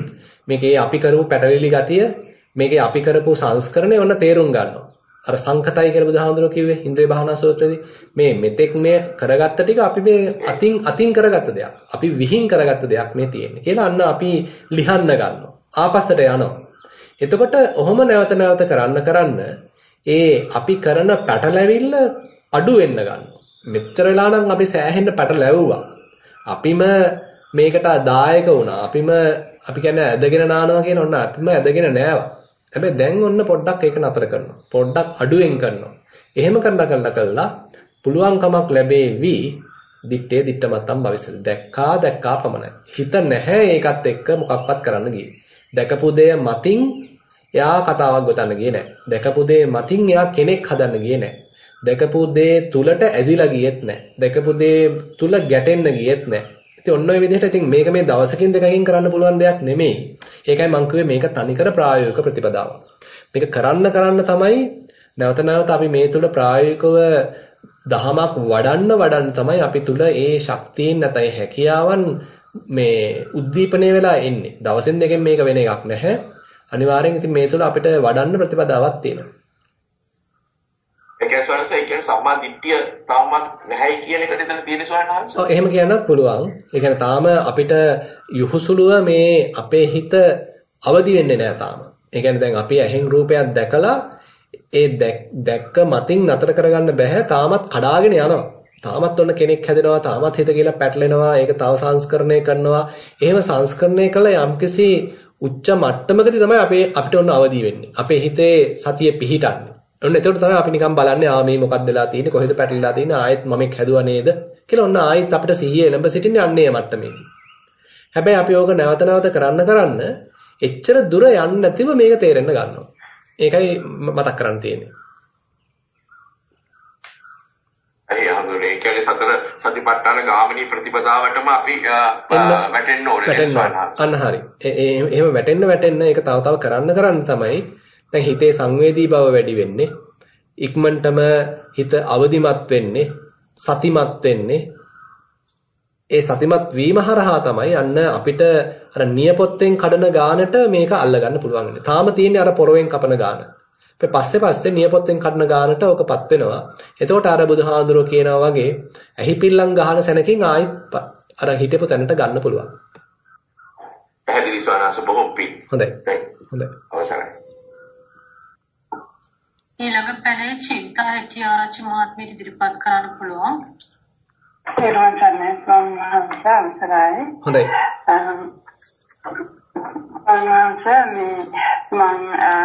මේකේ අපි කරපු පැටලිලි ගතිය, මේකේ අපි කරපු සංස්කරණය ඔන්න තේරුම් ගන්නවා. අර සංකතයි කියලා බුදුහාමුදුරුවෝ කිව්වේ ඉන්ද්‍රිය භාවනා සූත්‍රයේදී මේ මෙතෙක් මේ කරගත්ත ටික අපි මේ අතින් අතින් කරගත්ත දෙයක්. අපි විහිං කරගත්ත දෙයක් මේ තියෙන්නේ. කියලා අන්න අපි ලිහන්න ගන්නවා. ආපස්සට යනවා. එතකොට ඔහොම නැවත නැවත කරන්න කරන්න ඒ අපි කරන පැටලැවිල්ල අඩු වෙන්න ගන්නවා. මෙච්චර වෙලා නම් අපි සෑහෙන්න පැටලැවුවා. අපිම මේකට දායක වුණා. අපිම අපි කියන්නේ ඇදගෙන නානවා කියන ඔන්න අපිම ඇදගෙන නෑවා. හැබැයි දැන් ඔන්න පොඩ්ඩක් ඒක නතර කරනවා. පොඩ්ඩක් අඩුවෙන් කරනවා. එහෙම කරලා කරලා කරලා පුළුවන්කමක් ලැබෙවි දිත්තේ දිත්තමත්තම් භවිස්සති. දැක්කා දැක්කා පමණයි. හිත නැහැ ඒකත් එක්ක මොකක්වත් කරන්න ගියේ. දැකපු දේ මතින් එයා කතාවක් ගොතන්න ගියේ නැහැ. දැකපු දේ මතින් එයා කෙනෙක් හදන්න ගියේ නැහැ. දැකපු දේ තුලට ඇදිලා ගියෙත් නැහැ. දැකපු දේ තුල ගැටෙන්න ගියෙත් නැහැ. ඉතින් ඔන්න ඔය විදිහට ඉතින් මේක මේ දවසකින් දෙකකින් කරන්න පුළුවන් දෙයක් නෙමෙයි. ඒකයි මම කිව්වේ මේක තනිකර ප්‍රායෝගික ප්‍රතිපදාවක්. මේක කරන්න කරන්න තමයි නැවත නැවත අපි මේ තුල ප්‍රායෝගිකව දහමක් වඩන්න වඩන්න තමයි අපි තුල ඒ ශක්තියින් නැතයි හැකියාවන් මේ උද්දීපනය වෙලා එන්නේ. දවසෙන් දෙකෙන් මේක වෙන එකක් නැහැ. අනිවාර්යෙන් ඉතින් මේ තුල අපිට වඩන්න ප්‍රතිපදාවක් තියෙනවා. ඒ කියන්නේ ස්වරස ඒ කියන්නේ සම්මා දිට්ඨිය තාමත් නැහැයි කියන එකද එතන තියෙන ස්වරණාංශ? ඔව් එහෙම කියන්නත් පුළුවන්. ඒ කියන්නේ තාම අපිට යහුසුලුව මේ අපේ හිත අවදි වෙන්නේ නැහැ තාම. ඒ කියන්නේ දැන් අපි ඇහෙන් රූපයක් දැකලා ඒ දැක්ක මතින් නතර කරගන්න බෑ. තාමත් කඩාගෙන යනවා. තාමත් ඔන්න කෙනෙක් හැදෙනවා, තාමත් හිත කියලා පැටලෙනවා, ඒක තව සංස්කරණය කරනවා. එහෙම සංස්කරණය කළා යම්කිසි උච්ච මට්ටමකදී තමයි අපේ අපිට ඔන්න අවදි වෙන්නේ. අපේ හිතේ සතිය පිහිටන්නේ. ඔන්න එතකොට තමයි අපි නිකන් බලන්නේ ආ මේ මොකක්ද වෙලා තියෙන්නේ කොහෙද පැටලිලා තියෙන්නේ ආයෙත් මම එක් හැදුවා නේද කියලා ඔන්න ආයෙත් අපිට සිහිය එළඹ සිටින්නේ අන්නේ මට්ටමේදී. හැබැයි අපි ඕක නැවත නැවත කරන්න කරන්න එච්චර දුර යන්නේ නැතිව මේක තේරෙන්න ගන්නවා. ඒකයි මතක් කරන්න තියෙන්නේ. ඒ හඳුනේ කියන්නේ සතර සතිපට්ඨාන ගාමිනී ප්‍රතිපදාවටම අපි වැටෙන්න ඕනේ. අන්න හරි. එහෙම වැටෙන්න වැටෙන්න ඒක තව තව කරන්න කරන්න තමයි දැන් හිතේ සංවේදී බව වැඩි වෙන්නේ. ඉක්මනටම හිත අවදිමත් වෙන්නේ, සතිමත් වෙන්නේ. ඒ සතිමත් වීම හරහා තමයි අන්න අපිට අර නියපොත්තෙන් කඩන ගානට මේක අල්ලගන්න පුළුවන් වෙන්නේ. තාම තියෙන්නේ අර පොරවෙන් කපන ගාන. ඊට පස්සේ පස්සේ නියපොත්තෙන් කඩන ගානට ඕකපත් වෙනවා. එතකොට අර බුදුහාඳුරෝ කියනවා වගේ ඇහිපිල්ලම් ගහන සැනකින් ආයිත් අර හිටපු තැනට ගන්න පුළුවන්. පැහැදිලි ස්වාමීන් වහන්සේ බොහොම පිං. හොඳයි. හොඳයි. අවසරයි. ඊළඟ පැනේ චින්තා හැටියාරච්චි මහත්මිය ඉදිරිපත් කරන්න පුළුවන්. පෙරවන් සර්ණයි ස්වාමීන් වහන්සේ අවසරයි. හොඳයි. අනන්තනේ මම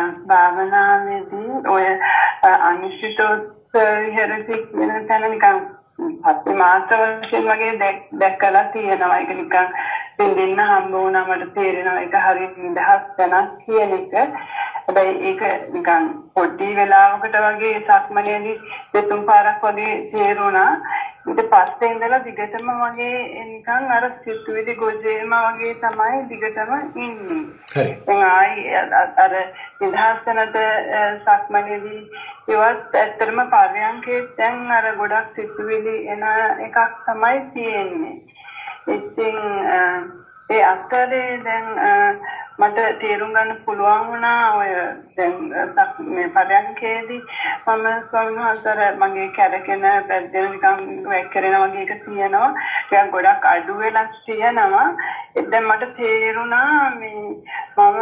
භාවනාවේදී ඔය අනිශ්චිතෝත්තර විහෙරති කියන තැන නිකන් පස්සේ මාත්‍ර වශයෙන් වගේ දැක්කලා තියෙනවා. ඒක නිකන් දෙන්න හම්බ වුණා මට තේරෙනවා ඒක හරියට නිදහස් තැනක් කියන එක. හැබැයි ඒක නිකන් පොඩි වෙලාවකට වගේ සක්මනේදී දෙතුන් පාරක් වගේ තේරුණා. ඊට පස්සේ ඉඳලා දිගටම වගේ නිකන් අර සිතුවිලි ගොජේම වගේ තමයි දිගටම ඉන්නේ. හරි. දැන් ආයි අර නිදහස් තැනට සක්මනේදී ඒවත් ඇත්තටම පරයන්කේ දැන් අර ගොඩක් සිතුවිලි එන එකක් තමයි තියෙන්නේ. ඉතින් ඒ අතරේ දැන් මට තේරුම් ගන්න පුළුවන් වුණා ඔය දැන් මේ පරයන්කේදී මම ස්වාමීන් වහන්සේ මගේ කැරකෙන පැද්දෙන නිකන් වැක්කරන වගේ එක තියෙනවා. ටිකක් ගොඩක් අඩු වෙලා තියෙනවා. දැන් මට තේරුණා මේ මම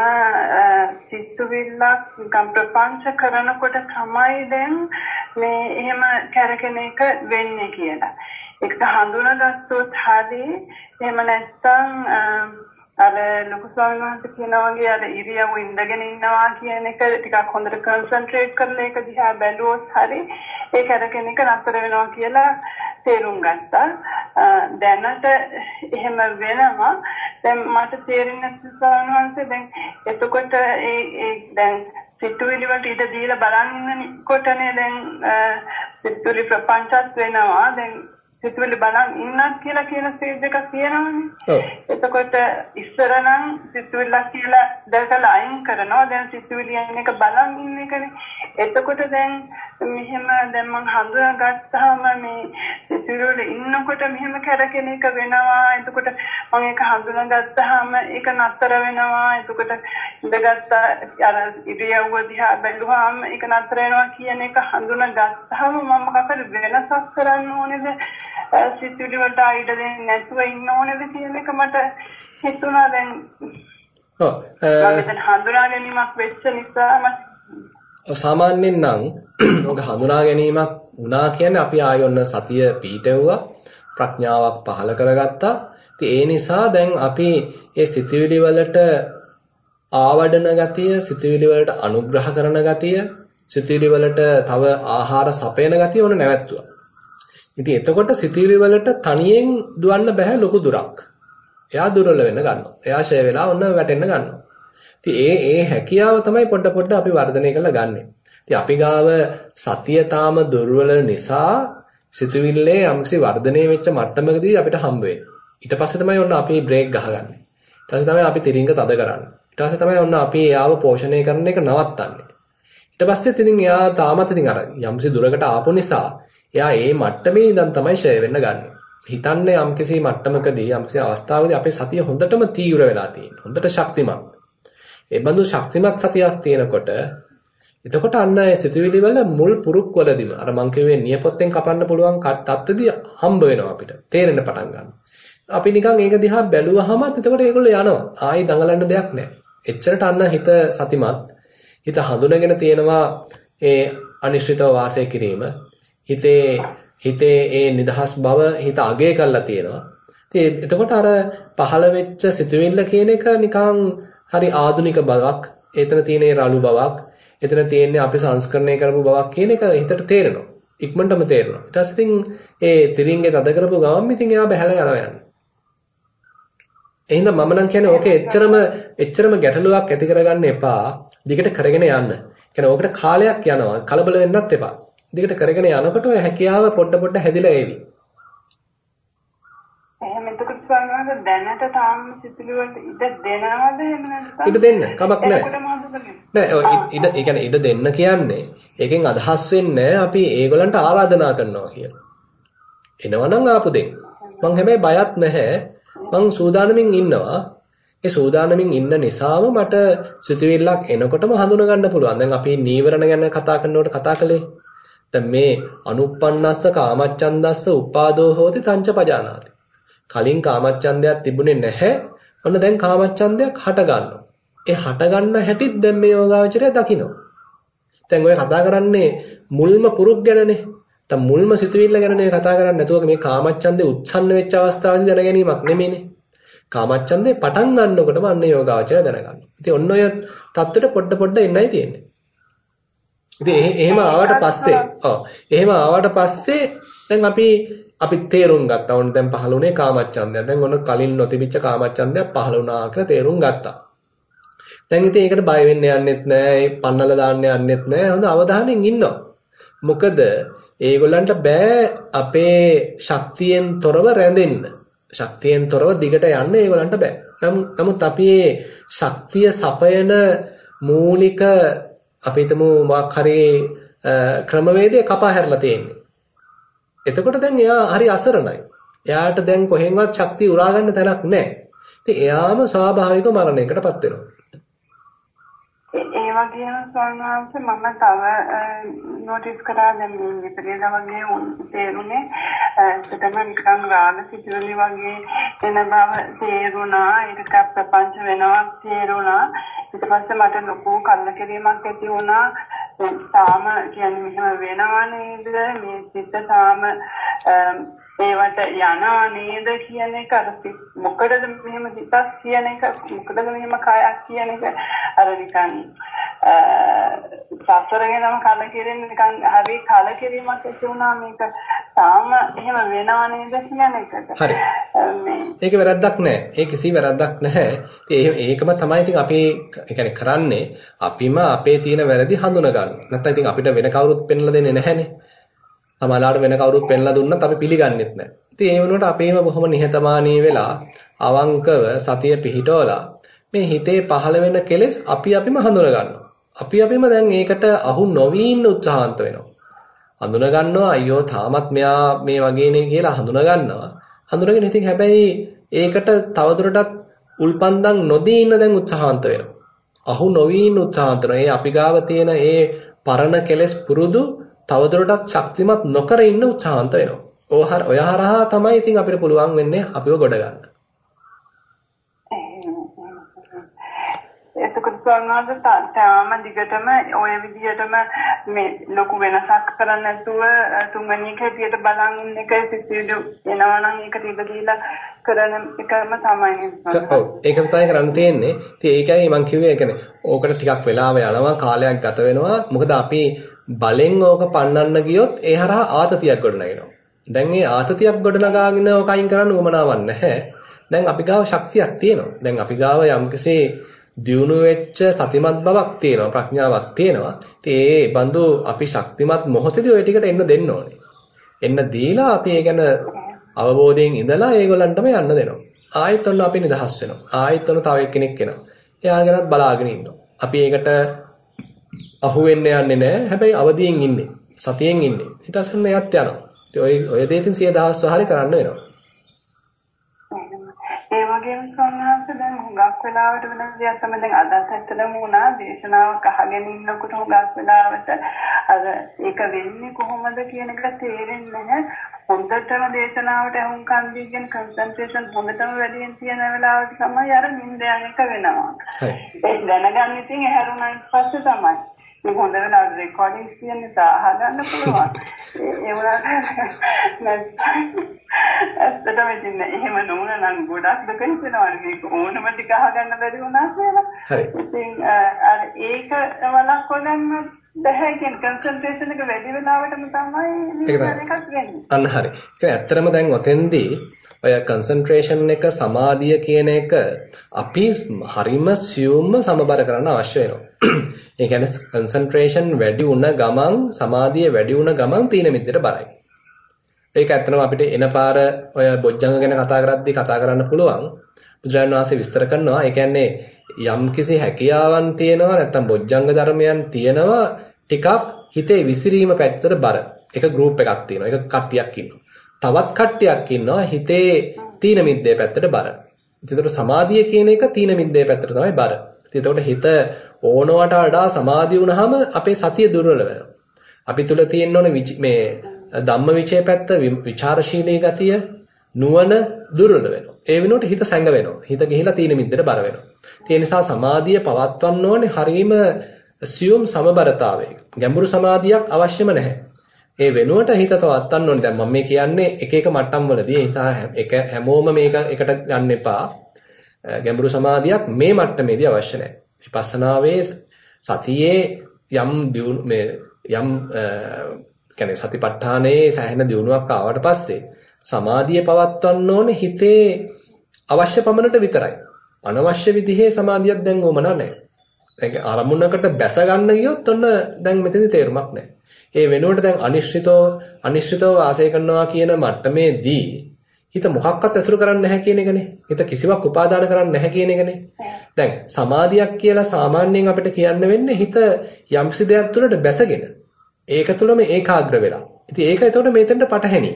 සිතුවිල්ලක් නිකන් ප්‍රපංච කරනකොට තමයි දැන් මේ එහෙම කැරකෙන එක වෙන්නේ කියලා. ඒක හඳුනාගත්තොත් හරි එහෙම නැත්නම් අර ලොකු ස්වාමීන් වහන්සේ කියනවා වගේ අර ඉරියව්ව ඉඳගෙන ඉන්නවා කියන එක ටිකක් හොඳට කන්සන්ට්‍රේට් කරලා ඒක දිහා බැලුවොත් හරි ඒක අරගෙන එක නතර වෙනවා කියලා තේරුම් ගත්තා. දැනට එහෙම වෙනවා. දැන් මට තේරෙන්නේ ස්වාමීන් වහන්සේ දැන් එතකොට ඒ ඒ දැන් සිතුවිලි වලට ඉඳ දීලා බලන් ඉන්නකොටනේ දැන් සිතුවිලි ප්‍රපංචත් වෙනවා. දැන් සිතුවිලි බලන් ඉන්නත් කියලා කියන ස්ටේජ් එකක් තියෙනවානේ. ඔව්. එතකොට ඉස්සර නම් සිතුවිල්ල කියලා දැකලා අයින් කරනවා. දැන් සිතුවිලි යන එක බලන් ඉන්න එකනේ. එතකොට දැන් මෙහෙම දැන් මම හඳුනාගත්තාම මේ සිතුවිලි වල ඉන්නකොට මෙහෙම කැරකෙන එක වෙනවා. එතකොට මම ඒක හඳුනාගත්තාම ඒක නතර වෙනවා. එතකොට ඉඳගත්ත අර ඉරියව්ව දිහා බැලුවාම ඒක නතර වෙනවා කියන එක හඳුනාගත්තාම මම මොකක්ද වෙනසක් කරන්න ඕනේද? සිතුවිලි වලට ආයිද දෙන්නේ නැතුව ඉන්න ඕනේද කියන එක මට හිතුණා. දැන් ඔව් මම දැන් හඳුනා ගැනීමක් වෙච්ච නිසා මම සාමාන්‍යයෙන් නම් ඔක හඳුනා ගැනීමක් වුණා කියන්නේ අපි ආයෙ ඔන්න සතිය පිහිටවුවා ප්‍රඥාවක් පහළ කරගත්තා. ඉතින් ඒ නිසා දැන් අපි මේ සිතුවිලි වලට ආවඩන ගතිය, සිතුවිලි වලට අනුග්‍රහ කරන ගතිය, සිතුවිලි වලට තව ආහාර සපයන ගතිය ඕන නැවැත්තුවා. ඉතින් එතකොට සිතුවිලි වලට තනියෙන් දුවන්න බෑ ලොකු දුරක්. එයා දුර්වල වෙන්න ගන්නවා. එයා ෂය වෙලා ඔන්න වැටෙන්න ගන්නවා. ඉතින් ඒ ඒ හැකියාව තමයි පොඩ පොඩ අපි වර්ධනය කරලා ගන්නෙ. ඉතින් අපි ගාව සතිය තාම දුර්වල නිසා සිතුවිල්ලේ යම්සි වර්ධනය වෙච්ච මට්ටමකදී අපිට හම්බ වෙන්නේ. ඊට පස්සේ තමයි ඔන්න අපි බ්‍රේක් ගහගන්නේ. ඊට පස්සේ තමයි අපි තිරින්ග තද කරන්නේ. ඊට පස්සේ තමයි ඔන්න අපි එයාව පෝෂණය කරන එක නවත්තන්නේ. ඊට පස්සෙත් ඉතින් එයා තාමත් ඉතින් අර යම්සි දුරකට ආපු නිසා එයා ඒ මට්ටමේ ඉඳන් තමයි ෂය වෙන්න ගන්නෙ. හිතන්නේ යම්කිසි මට්ටමකදී යම්කිසි අවස්ථාවකදී අපේ සතිය හොඳටම තීව්‍ර වෙලා තියෙනවා. හොඳට ශක්තිමත්. ඒ බඳු ශක්තිමත් සතියක් තියෙනකොට එතකොට අන්න ඒ සිතුවිලි වල මුල් පුරුක් වලදීම අර මං කියුවේ නියපොත්තෙන් කපන්න පුළුවන් තත්ත්වෙදී හම්බ වෙනවා අපිට. තේරෙන්න පටන් ගන්නවා. අපි නිකන් ඒක දිහා බැලුවහම එතකොට ඒගොල්ලෝ යනවා. ආයි දඟලන්න දෙයක් නැහැ. එච්චරට අන්න හිත සතිමත්. හිත හඳුනගෙන තියෙනවා ඒ අනිශ්චිතව වාසය කිරීම. හිතේ හිතේ ඒ නිදහස් බව හිත අගය කරලා තියෙනවා. ඉතින් එතකොට අර පහළ වෙච්ච සිතුවිල්ල කියන එක නිකන් හරි ආධුනික බවක්, එතන තියෙන රළු බවක්, එතන තියෙන්නේ අපි සංස්කරණය කරපු බවක් කියන එක හිතට තේරෙනවා. ඉක්මනටම තේරෙනවා. ඊට පස්සේ ඉතින් ඒ තිරින්ගේ තද කරපු ගමන් ඉතින් එයා බහැලා යනවා යන්නේ. එහෙනම් මම නම් කියන්නේ ඕකේ එච්චරම එච්චරම ගැටලුවක් ඇති කරගන්න එපා. දිගට කරගෙන යන්න. කියන්නේ ඕකට කාලයක් යනවා. කලබල වෙන්නත් එපා. දිගට කරගෙන යනකොට ඔය හැකියාව පොඩ පොඩ හැදිලා එවි. එහෙනම් එතකොට ස්වාමීන් දැනට තාම සිතුළු වලට ඉඩ දෙනවද එහෙම නැත්නම් ඉඩ දෙන්න කමක් නැහැ. නෑ ඔය ඉඩ ඒ කියන්නේ ඉඩ දෙන්න කියන්නේ ඒකෙන් අදහස් වෙන්නේ අපි ඒගොල්ලන්ට ආරාධනා කරනවා කියලා. එනවනම් ආපු දෙන්න. මං හැබැයි බයත් නැහැ. මං සූදානමින් ඉන්නවා. ඒ සූදානමින් ඉන්න නිසාම මට සිතුවිල්ලක් එනකොටම හඳුනා ගන්න පුළුවන්. දැන් අපි නීවරණ ගැන කතා කරනකොට කතා කළේ. දැන් මේ අනුප්පන්නස්ස කාමච්ඡන්දස්ස උපාදෝ හෝති තංච පජානාති. කලින් කාමච්ඡන්දයක් තිබුණේ නැහැ. ඔන්න දැන් කාමච්ඡන්දයක් හට ගන්නවා. ඒ හට ගන්න හැටිත් දැන් මේ යෝගාවචරය දකිනවා. දැන් ඔය කතා කරන්නේ මුල්ම පුරුක් ගැනනේ. දැන් මුල්ම සිතුවිල්ල ගැනනේ කතා කරන්නේ. නැතුව මේ කාමච්ඡන්දේ උත්සන්න වෙච්ච අවස්ථාවේදී දැන ගැනීමක් නෙමෙයිනේ. කාමච්ඡන්දේ පටන් ගන්නකොටම අන්න යෝගාවචරය දැනගන්නවා. ඉතින් ඔන්න ඔය தත්ත්වෙට පොඩ පොඩ එන්නයි තියෙන්නේ. ඉතින් එහෙම ආවට පස්සේ ඔව් එහෙම ආවට පස්සේ දැන් අපි අපි තේරුම් ගත්තා. ඔන්න දැන් පහළුනේ කාමච්ඡන්දය. දැන් ඔන්න කලින් නොතිබිච්ච කාමච්ඡන්දයක් පහළ වුණා කියලා තේරුම් ගත්තා. දැන් ඉතින් ඒකට බය වෙන්න යන්නෙත් නෑ. ඒ පන්නලා දාන්න යන්නෙත් නෑ. හොඳ අවධානයෙන් ඉන්නවා. මොකද ඒගොල්ලන්ට බෑ අපේ ශක්තියෙන් තොරව රැඳෙන්න. ශක්තියෙන් තොරව දිගට යන්න ඒගොල්ලන්ට බෑ. නමුත් අපි මේ ශක්තිය සපයන මූලික අපි හිතමු මොකක් හරි ක්‍රමවේදය කපා හැරලා තියෙන්නේ. එතකොට දැන් එයා හරි අසරණයි. එයාට දැන් කොහෙන්වත් ශක්තිය උරා ගන්න තැනක් නැහැ. ඉතින් එයාම ස්වාභාවික මරණයකටපත් වෙනවා. ඒ වගේම ස්වාමීන් මම තව නොටිස් කරා දැන් මේ විතරේ වගේ තේරුනේ ඒකටම නිකන් රාග සිතුවිලි වගේ එන බව තේරුණා. ඒක ප්‍රපංච වෙනවා තේරුණා. ඊට පස්සේ මට ලොකු කල්පකිරීමක් ඇති වුණා. තාම කියන්නේ මෙහෙම වෙනවා නේද මේ සිත තාම ඒවට යනවා නේද කියන එක අර මොකටද මෙහෙම සිතක් කියන එක මොකටද මෙහෙම කායක් කියන එක අර නිකන් සසරගෙනම කලකිරෙන නිකන් හරි කලකිරීමක් ඇති වුණා මේක තාම එහෙම වෙනවා නේද කියන එකට. හරි. ඒක වැරද්දක් නෑ. ඒ කිසි වැරද්දක් නැහැ. ඉතින් ඒකම තමයි ඉතින් අපි කියන්නේ කරන්නේ අපිම අපේ තියෙන වැරදි හඳුනා ගන්න. නැත්නම් ඉතින් අපිට වෙන කවුරුත් පෙන්ලා දෙන්නේ නැහැනේ. සමහරවිට වෙන කවුරුත් පෙන්ලා දුන්නත් අපි පිළිගන්නෙත් නැහැ. ඉතින් ඒ වෙනුවට අපේම බොහොම නිහතමානී වෙලා අවංකව සතිය පිහිටවලා මේ හිතේ පහළ වෙන කෙලෙස් අපි අපිම හඳුනා ගන්නවා. අපි අපිම දැන් ඒකට අහු නොවි ඉන්න උත්සාහන්ත වෙනවා. හඳුනා ගන්නවා අයියෝ තාමත් මෙයා මේ වගේනේ කියලා හඳුනා ගන්නවා. හඳුනාගෙන ඉතින් හැබැයි ඒකට තවදුරටත් උල්පන්දම් නොදී ඉන්න දැන් උත්සාහන්ත වෙනවා. අහු නොවි ඉන්න උත්සාහන්ත වෙනවා. ඒ අපි ගාව තියෙන ඒ පරණ කෙලෙස් පුරුදු තවදුරටත් ශක්තිමත් නොකර ඉන්න උත්සාහන්ත වෙනවා. ඔය හරහා තමයි ඉතින් අපිට පුළුවන් වෙන්නේ අපිව ගොඩ ගන්න. එතකොට ස්වාමීන් තාම දිගටම ඔය විදිහටම මේ ලොකු වෙනසක් කරන්නේ නැතුව තුන්වෙනි එක හැටියට බලන් ඉන්න එක සිසිදු එනවා නම් ඒකට ඉබ දීලා කරන එකම තමයි. ඔව් ඒකම තමයි කරන්න තියෙන්නේ. ඉතින් ඒකයි මම කිව්වේ ඒ කියන්නේ ඕකට ටිකක් වෙලාව යනවා කාලයක් ගත වෙනවා. මොකද අපි බලෙන් ඕක පන්නන්න ගියොත් ඒ හරහා ආතතියක් ගොඩනගෙනවා. දැන් මේ ආතතියක් ගොඩනගාගෙන ඕක අයින් කරන්න උවමනාවක් නැහැ. දැන් අපි ගාව ශක්තියක් තියෙනවා. දැන් අපි ගාව යම්කිසි දියුණු වෙච්ච සතිමත් බවක් තියෙනවා ප්‍රඥාවක් තියෙනවා. ඉතින් ඒ බඳු අපි ශක්තිමත් මොහොතේදී ওই ටිකට එන්න දෙන්න ඕනේ. එන්න දීලා අපි ඒ ගැන අවබෝධයෙන් ඉඳලා ඒගොල්ලන්ටම යන්න දෙනවා. ආයෙත් ඔන්න අපි නිදහස් වෙනවා. ආයෙත් ඔන්න තව එක්කෙනෙක් එනවා. එයා ගැනත් බලාගෙන ඉන්නවා. අපි ඒකට අහු වෙන්න යන්නේ නැහැ. හැබැයි අවදියෙන් ඉන්නේ. සතියෙන් ඉන්නේ. ඊට පස්සේ එයාත් යනවා. ඉතින් ඔය ඔය දෙයින් සිය දහස් වහරි කරන්න වෙනවා. ඒ වගේම සම්මාස දැන් හුඟක් වෙලාවට වෙන දෙයක් තමයි දැන් අදත් ඇත්තටම වුණා දේශනාවක් අහගෙන ඉන්නකොට හුඟක් වෙලාවට අර ඒක වෙන්නේ කොහොමද කියන එක තේරෙන්නේ නැහැ. හොඳටම දේශනාවට අහුම්කම් දීගෙන කන්සන්ට්‍රේෂන් හොඳටම වැඩියෙන් තියෙන වෙලාවට තමයි අර නිින්ද යන එක වෙනවා. ඒ දැනගන්න ඉතින් ඇහැරුණාට පස්සේ තමයි. මේ හොඳ වෙලාවට රෙකෝඩින්ග්ස් කියන්නේ අහගන්න පුළුවන්. ඒ වුණාට ඇත්තටම ඉතින් එහෙම නොවුණා නම් ගොඩක් දුක හිතෙනවා. මේක ඕනම ටික අහගන්න බැරි වුණා කියලා. හරි. ඉතින් අර ඒක වලක්වගන්න බැහැ කියන කන්සන්ට්‍රේෂන් එක වැඩි වෙලාවටම තමයි මේක වෙන්නේ. අන්න හරි. ඒ ඇත්තටම දැන් ඔතෙන්දී ඔය කන්සන්ට්‍රේෂන් එක සමාධිය කියන එක අපි හරිම සියුම්ම සමබර කරන්න අවශ්‍ය වෙනවා. ඒ කියන්නේ කන්සන්ට්‍රේෂන් වැඩි වුණ ගමන් සමාධිය වැඩි වුණ ගමන් තීන මිද්දට බරයි. ඒක ඇත්තටම අපිට එන පාර ඔය බොජ්ජංග ගැන කතා කරද්දී කතා කරන්න පුළුවන්. බුදුරජාණන් වහන්සේ විස්තර කරනවා. ඒ කියන්නේ යම්කිසි හැකියාවන් තියෙනවා නැත්නම් බොජ්ජංග ධර්මයන් තියෙනවා ටිකක් හිතේ විසිරීම පැත්තට බර. ඒක ගෲප් එකක් තියෙනවා. ඒක කට්ටියක් ඉන්නවා. තවත් කට්ටියක් ඉන්නවා හිතේ තීන මිද්දේ පැත්තට බර. ඒතකොට සමාධිය කියන එක තීන මිද්දේ පැත්තට තමයි බර. ඒතකොට හිත ඕනවට වඩා සමාධිය වුණාම අපේ සතිය දුර්වල වෙනවා. අපි තුල තියෙන්න ඕනේ මේ ධම්මවිචේ පැත්ත විචාරශීලී ගතිය නුවණ දුර්වල වෙනවා. ඒ වෙනුවට හිත සැඟ වෙනවා. හිත ගිහිලා තීන මිද්දට බර වෙනවා. ඒ නිසා සමාධිය පවත්වන්න ඕනේ හරීම සියුම් සමබරතාවයක. ගැඹුරු සමාධියක් අවශ්‍යම නැහැ. ඒ වෙනුවට හිත පවත්වන්න ඕනේ. දැන් මම මේ කියන්නේ එක එක මට්ටම් වලදී ඒ නිසා එක හැමෝම මේක එකට ගන්න එපා. ගැඹුරු සමාධියක් මේ මට්ටමේදී අවශ්‍ය නැහැ. විපස්සනාවේ සතියේ යම් මේ යම් කියන්නේ සතිපට්ඨානයේ සෑහෙන දියුණුවක් ආවට පස්සේ සමාධිය පවත්වන්න ඕනේ හිතේ අවශ්‍ය පමණට විතරයි. අනවශ්‍ය විදිහේ සමාධියක් දැන් ඕමන නැහැ. දැන් අරමුණකට බැස ගන්න ගියොත් ඔන්න දැන් මෙතනදී තේරුමක් නැහැ. ඒ වෙනුවට දැන් අනිශ්චිතව අනිශ්චිතව වාසය කරනවා කියන මට්ටමේදී හිත මොකක්වත් ඇසුරු කරන්නේ නැහැ කියන එකනේ. හිත කිසිවක් උපාදාන කරන්නේ නැහැ කියන එකනේ. දැන් සමාධියක් කියලා සාමාන්‍යයෙන් අපිට කියන්න වෙන්නේ හිත යම්කිසි දෙයක් තුළට බැසගෙන ඒක තුළම ඒකාග්‍ර වෙලා. ඉතින් ඒක එතකොට මෙතෙන්ට පටහැනි.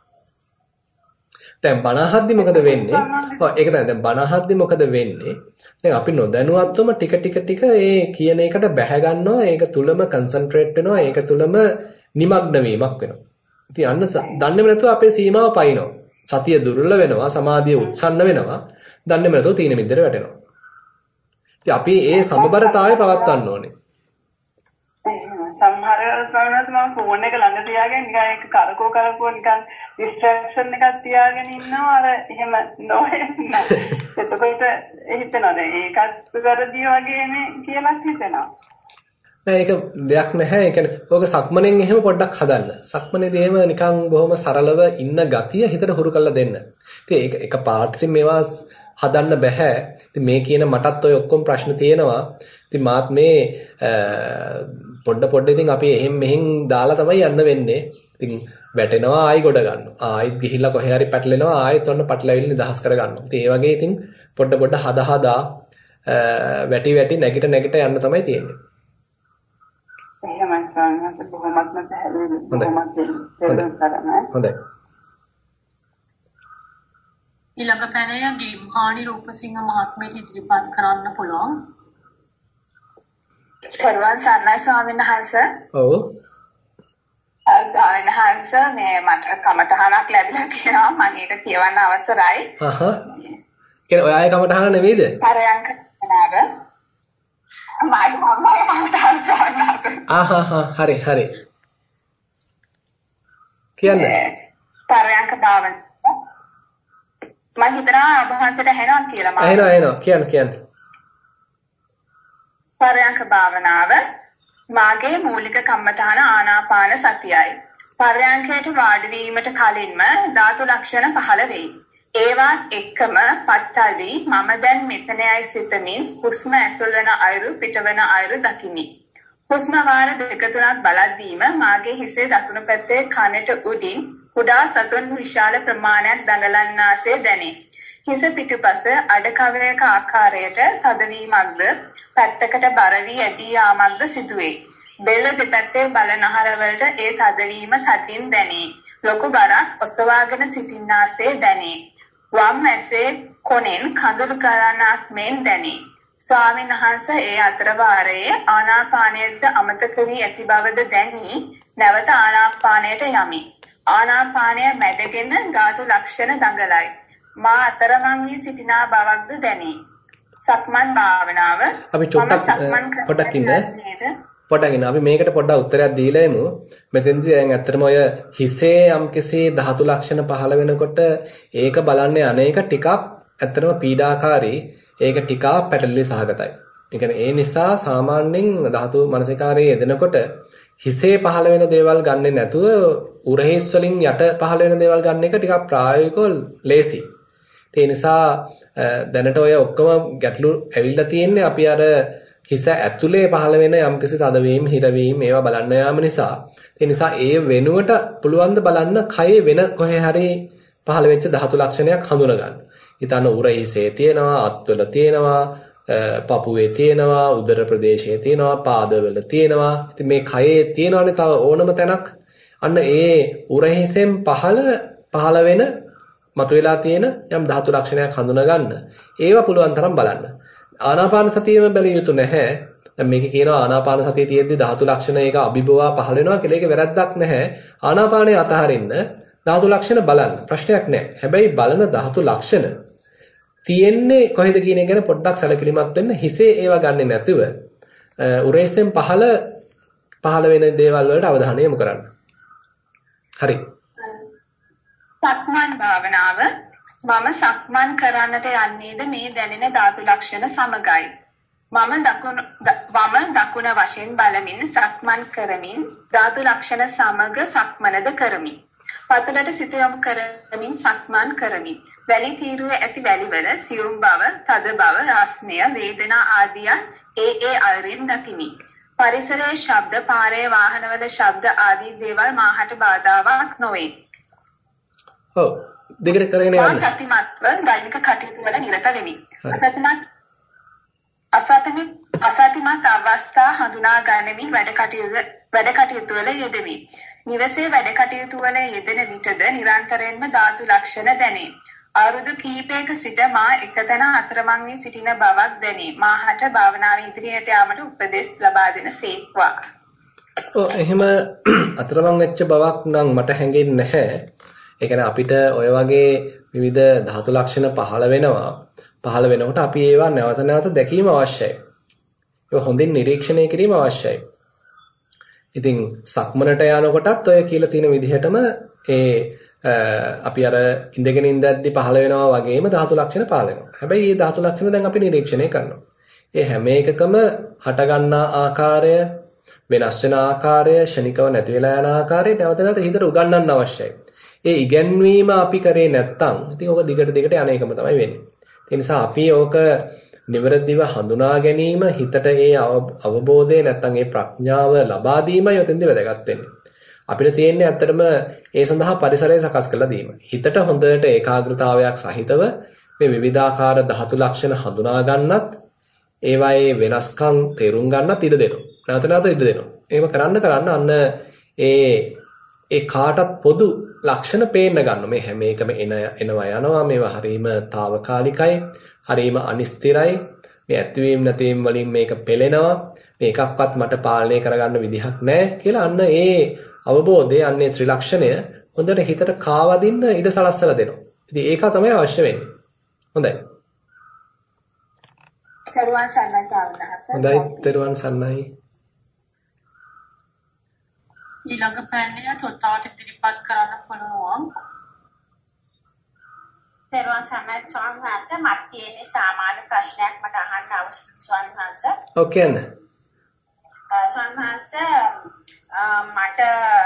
දැන් බණ අහද්දි මොකද වෙන්නේ? ඔව් ඒක තමයි. දැන් බණ අහද්දි මොකද වෙන්නේ? දැන් අපි නොදැනුවත්වම ටික ටික ටික ඒ කියන එකට බැහැ ගන්නවා. ඒක තුලම කන්සන්ට්‍රේට් වෙනවා. ඒක තුලම නිමග්න වීමක් වෙනවා. ඉතින් අන්න දන්නේම නැතුව අපේ සීමාව පයින්නවා. සතිය දුර්වල වෙනවා, සමාධිය උත්සන්න වෙනවා. දන්නේම නැතුව තීන මිද්දට වැටෙනවා. ඉතින් අපි ඒ සමබරතාවය පවත්වන්න ඕනේ. සමහර වෙලාවට මම ෆෝන් එක ළඟ තියාගෙන නිකන් ඒක කරකෝ කරකෝ නිකන් ඩිස්ට්‍රැක්ෂන් එකක් තියාගෙන ඉන්නවා අර එහෙම නොවෙන්න. එතකොට හිතෙනවා දැන් ඒකත් වැරදි වගේනේ කියලා හිතෙනවා. නෑ ඒක දෙයක් නැහැ. ඒ කියන්නේ ඕක සක්මණෙන් එහෙම පොඩ්ඩක් හදන්න. සක්මණේදී එහෙම නිකන් බොහොම සරලව ඉන්න ගතිය හිතට හුරු කරලා දෙන්න. ඉතින් ඒක එක පාට ඉතින් මේවා හදන්න බෑ. ඉතින් මේ කියන මටත් ඔය ඔක්කොම ප්‍රශ්න තියෙනවා. ඉතින් මාත් මේ පොඩ පොඩ ඉතින් අපි එහෙම් මෙහෙන් දාලා තමයි යන්න වෙන්නේ. ඉතින් වැටෙනවා ආයි ගොඩ ගන්නවා. ආයිත් ගිහිල්ලා කොහේ හරි පැටලෙනවා ආයිත් ඔන්න පටලැවිලි නිදහස් කර ගන්නවා. ඉතින් ඒ වගේ ඉතින් පොඩ පොඩ හදා හදා වැටි වැටි නැගිට නැගිට යන්න තමයි තියෙන්නේ. එහෙමයි සාමාන්‍යයෙන් බොහොමත්ම පැහැදිලි බොහොමත් හොඳයි. ඊළඟ පැනය ගිම්හානි රූපසිංහ මහත්මියට ඉදිරිපත් කරන්න පුළුවන්. සර්වන් සර්ණයි ස්වාමීන් වහන්සේ. ඔව්. ස්වාමීන් වහන්සේ මේ මට කමටහනක් ලැබිලා තියෙනවා. මම ඒක කියවන්න අවසරයි. හහ. කියන්නේ ඔයාගේ කමටහන නෙවෙයිද? පරයන්ක නාව. මයි මමයි කමටහන ස්වාමීන් වහන්සේ. ආහහ හරි හරි. කියන්නේ පරයන්ක භාවන. මම හිතනවා ඔබ වහන්සේට ඇහෙනවා කියලා මම. ඇහෙනවා ඇහෙනවා කියන්න කියන්න. පරයන්ක භාවනාව මාගේ මූලික කම්මඨාන ආනාපාන සතියයි. පරයන්කයට වාඩි වීමට කලින්ම ධාතු ලක්ෂණ පහළ වෙයි. ඒවත් එක්කම පට්ටල් වී මම දැන් මෙතනයි සිතමින් හුස්ම ඇතුල් වන අයුරු පිටවන අයුරු දකිමි. හුස්ම වාර දෙක තුනක් බලද්දීම මාගේ හිසේ දකුණු පැත්තේ කනට උඩින් කුඩා සතුන් විශාල ප්‍රමාණයක් දඟලන්නාසේ දැනේ. හිස පිටුපස අඩකවයක ආකාරයට තදවීමක්ද පැත්තකට බර වී ඇදී යාමක්ද සිදුවේ. බෙල්ල දෙපැත්තේ බලනහරවලට ඒ තදවීම තදින් දැනේ. ලොකු බරක් ඔසවාගෙන සිටින්නාසේ දැනේ. වම් ඇසේ කොනෙන් කඳුළු ගලනක් මෙන් දැනේ. ස්වාමීන් වහන්සේ ඒ අතර වාරයේ ආනාපානයට අමතක වී ඇති බවද දැනී නැවත ආනාපානයට යමි. ආනාපානය මැඩගෙන ධාතු ලක්ෂණ දඟලයි. මා අතරමං වී සිටිනා බවක්ද දැනේ. සක්මන් භාවනාව අපි චොට්ටක් පොඩක් ඉන්න පොඩ්ඩක් ඉන්න. අපි මේකට පොඩ්ඩක් උත්තරයක් දීලා එමු. මෙතෙන්දී දැන් ඇත්තටම ඔය හිසේ යම්කිසි ධාතු ලක්ෂණ පහළ වෙනකොට ඒක බලන්නේ අනේක ටිකක් ඇත්තටම පීඩාකාරී. ඒක ටිකක් පැටලෙලි සහගතයි. ඒ කියන්නේ ඒ නිසා සාමාන්‍යයෙන් ධාතු මනසිකාරයේ යෙදෙනකොට හිසේ පහළ වෙන දේවල් ගන්නෙ නැතුව උරහිස් වලින් යට පහළ වෙන දේවල් ගන්න එක ටිකක් ප්‍රායෝගිකව ලේසි. ඒ නිසා දැනට ඔය ඔක්කොම ගැටලු ඇවිල්ලා තියෙන්නේ අපි අර හිස ඇතුලේ පහළ වෙන යම්කිසි තදවීම, හිරවීම ඒවා බලන්න යාම නිසා. ඒ නිසා ඒ වෙනුවට පුළුවන් ද බලන්න කයේ වෙන කොහේ හරි පහළ වෙච්ච ධාතු ලක්ෂණයක් හඳුනා ගන්න. ඊතන උරහිසේ තියෙනවා, අත්වල තියෙනවා, පපුවේ තියෙනවා, උදර ප්‍රදේශයේ තියෙනවා, පාදවල තියෙනවා. ඉතින් මේ කයේ තියෙනවානේ තව ඕනම තැනක්. අන්න ඒ උරහිසෙන් පහළ පහළ වෙන මතුවලා තියෙන යම් ධාතු ලක්ෂණයක් හඳුනා ගන්න. ඒවා පුළුවන් තරම් බලන්න. ආනාපාන සතියෙම බැලිය යුතු නැහැ. දැන් මේකේ කියනවා ආනාපාන සතිය තියෙද්දි ධාතු ලක්ෂණ ඒක අභිභවා පහළ වෙනවා කියලා. ඒක වැරද්දක් නැහැ. ආනාපානයේ අතහරින්න ධාතු ලක්ෂණ බලන්න. ප්‍රශ්නයක් නැහැ. හැබැයි බලන ධාතු ලක්ෂණ තියෙන්නේ කොහෙද කියන එක ගැන පොඩ්ඩක් සැලකිලිමත් වෙන්න. හිසේ ඒවා ගන්නෙ නැතුව උරහිසෙන් පහළ පහළ වෙන දේවල් වලට අවධානය යොමු කරන්න. හරි. සක්මන් භාවනාව මම සක්මන් කරන්නට යන්නේද මේ දැනෙන ධාතු ලක්ෂණ සමගයි. මම දකුණ වම දකුණ වශයෙන් බලමින් සක්මන් කරමින් ධාතු ලක්ෂණ සමග සක්මනද කරමි. පතලට සිත යොමු කරමින් සක්මන් කරමි. වැලි තීරුවේ ඇති වැලිවල සියුම් බව, තද බව, රස්නය, වේදනා ආදිය ඒ ඒ අයුරින් දකිමි. පරිසරයේ ශබ්ද, පාරේ වාහනවල ශබ්ද ආදී දේවල් මාහට බාධාවක් නොවේ. ඔව් දෙකට කරගෙන යන්න. අසතිමත්ව දෛනික කටයුතු වල නිරත වෙමි. අසතිමත් අසතිමත් අසතිමත් අවස්ථා හඳුනා ගනිමින් වැඩ කටයුතු වැඩ කටයුතු වල යෙදෙමි. නිවසේ වැඩ කටයුතු වල යෙදෙන විටද නිරන්තරයෙන්ම ධාතු ලක්ෂණ දැනේ. අවුරුදු කිහිපයක සිට මා එකතැන අතරමං වී සිටින බවක් දැනේ. මාහට භාවනාවේ ඉදිරියට යාමට උපදෙස් ලබා දෙන සේක්වා. ඔව් එහෙම අතරමං වෙච්ච බවක් නම් මට හැඟෙන්නේ නැහැ. ඒ කියන්නේ අපිට ඔය වගේ විවිධ ධාතු ලක්ෂණ පහළ වෙනවා. පහළ වෙනකොට අපි ඒවා නැවත නැවත දැකීම අවශ්‍යයි. ඒක හොඳින් නිරීක්ෂණය කිරීම අවශ්‍යයි. ඉතින් සක්මනට යනකොටත් ඔය කියලා තියෙන විදිහටම ඒ අපි අර ඉඳගෙන ඉඳද්දි පහළ වෙනවා වගේම ධාතු ලක්ෂණ පහළ වෙනවා. හැබැයි මේ ධාතු ලක්ෂණ දැන් අපි නිරීක්ෂණය කරනවා. ඒ හැම එකකම හට ගන්නා ආකාරය, වෙනස් වෙන ආකාරය, ශනිකව නැති වෙලා යන ආකාරය නැවත නැවත හිතට උගන්වන්න අවශ්‍යයි. ඒ ඉගැන්වීම අපි කරේ නැත්නම් ඉතින් ඕක දිගට දිගට යන එකම තමයි වෙන්නේ. ඒ නිසා අපි ඕක නිවැරදිව හඳුනා ගැනීම, හිතට ඒ අවබෝධය නැත්නම් ඒ ප්‍රඥාව ලබා දීමයි උතෙන්දී වැදගත් වෙන්නේ. අපිට තියෙන්නේ ඇත්තටම ඒ සඳහා පරිසරය සකස් කරලා දීම. හිතට හොඳට ඒකාග්‍රතාවයක් සහිතව මේ විවිධාකාර ධාතු ලක්ෂණ හඳුනා ගන්නත්, ඒවායේ වෙනස්කම් තේරුම් ගන්නත් ඉඩ දෙනවා. නැවත නැවත ඉඩ දෙනවා. එහෙම කරන්න කරන්න අන්න ඒ ඒ කාටත් පොදු ලක්ෂණ පේන්න ගන්න. මේ හැම එකම එන එනවා යනවා. මේවා හරීම తాවකාලිකයි, හරීම අනිස්තිරයි. මේ ඇතිවීම නැතිවීම වලින් මේක පෙළෙනවා. මේ එකක්වත් මට පාලනය කරගන්න විදිහක් නැහැ කියලා අන්න ඒ අවබෝධය, අන්නේ ත්‍රිලක්ෂණය හොඳට හිතට කාවදින්න ඉඩ සලස්සලා දෙනවා. ඉතින් ඒක තමයි අවශ්‍ය වෙන්නේ. හොඳයි. තෙරුවන් සරණයි සාවනහස. හොඳයි තෙරුවන් සරණයි. ඊළඟ පැන්නේ තොටාවට ඉදිරිපත් කරන්න පුළුවන්. තෙරුවන් සරණයි සාවනහස. මට තියෙන සාමාන්‍ය ප්‍රශ්නයක් මට අහන්න අවශ්‍යයි සාවනහස. ඔකේ නේ. සාවනහස මට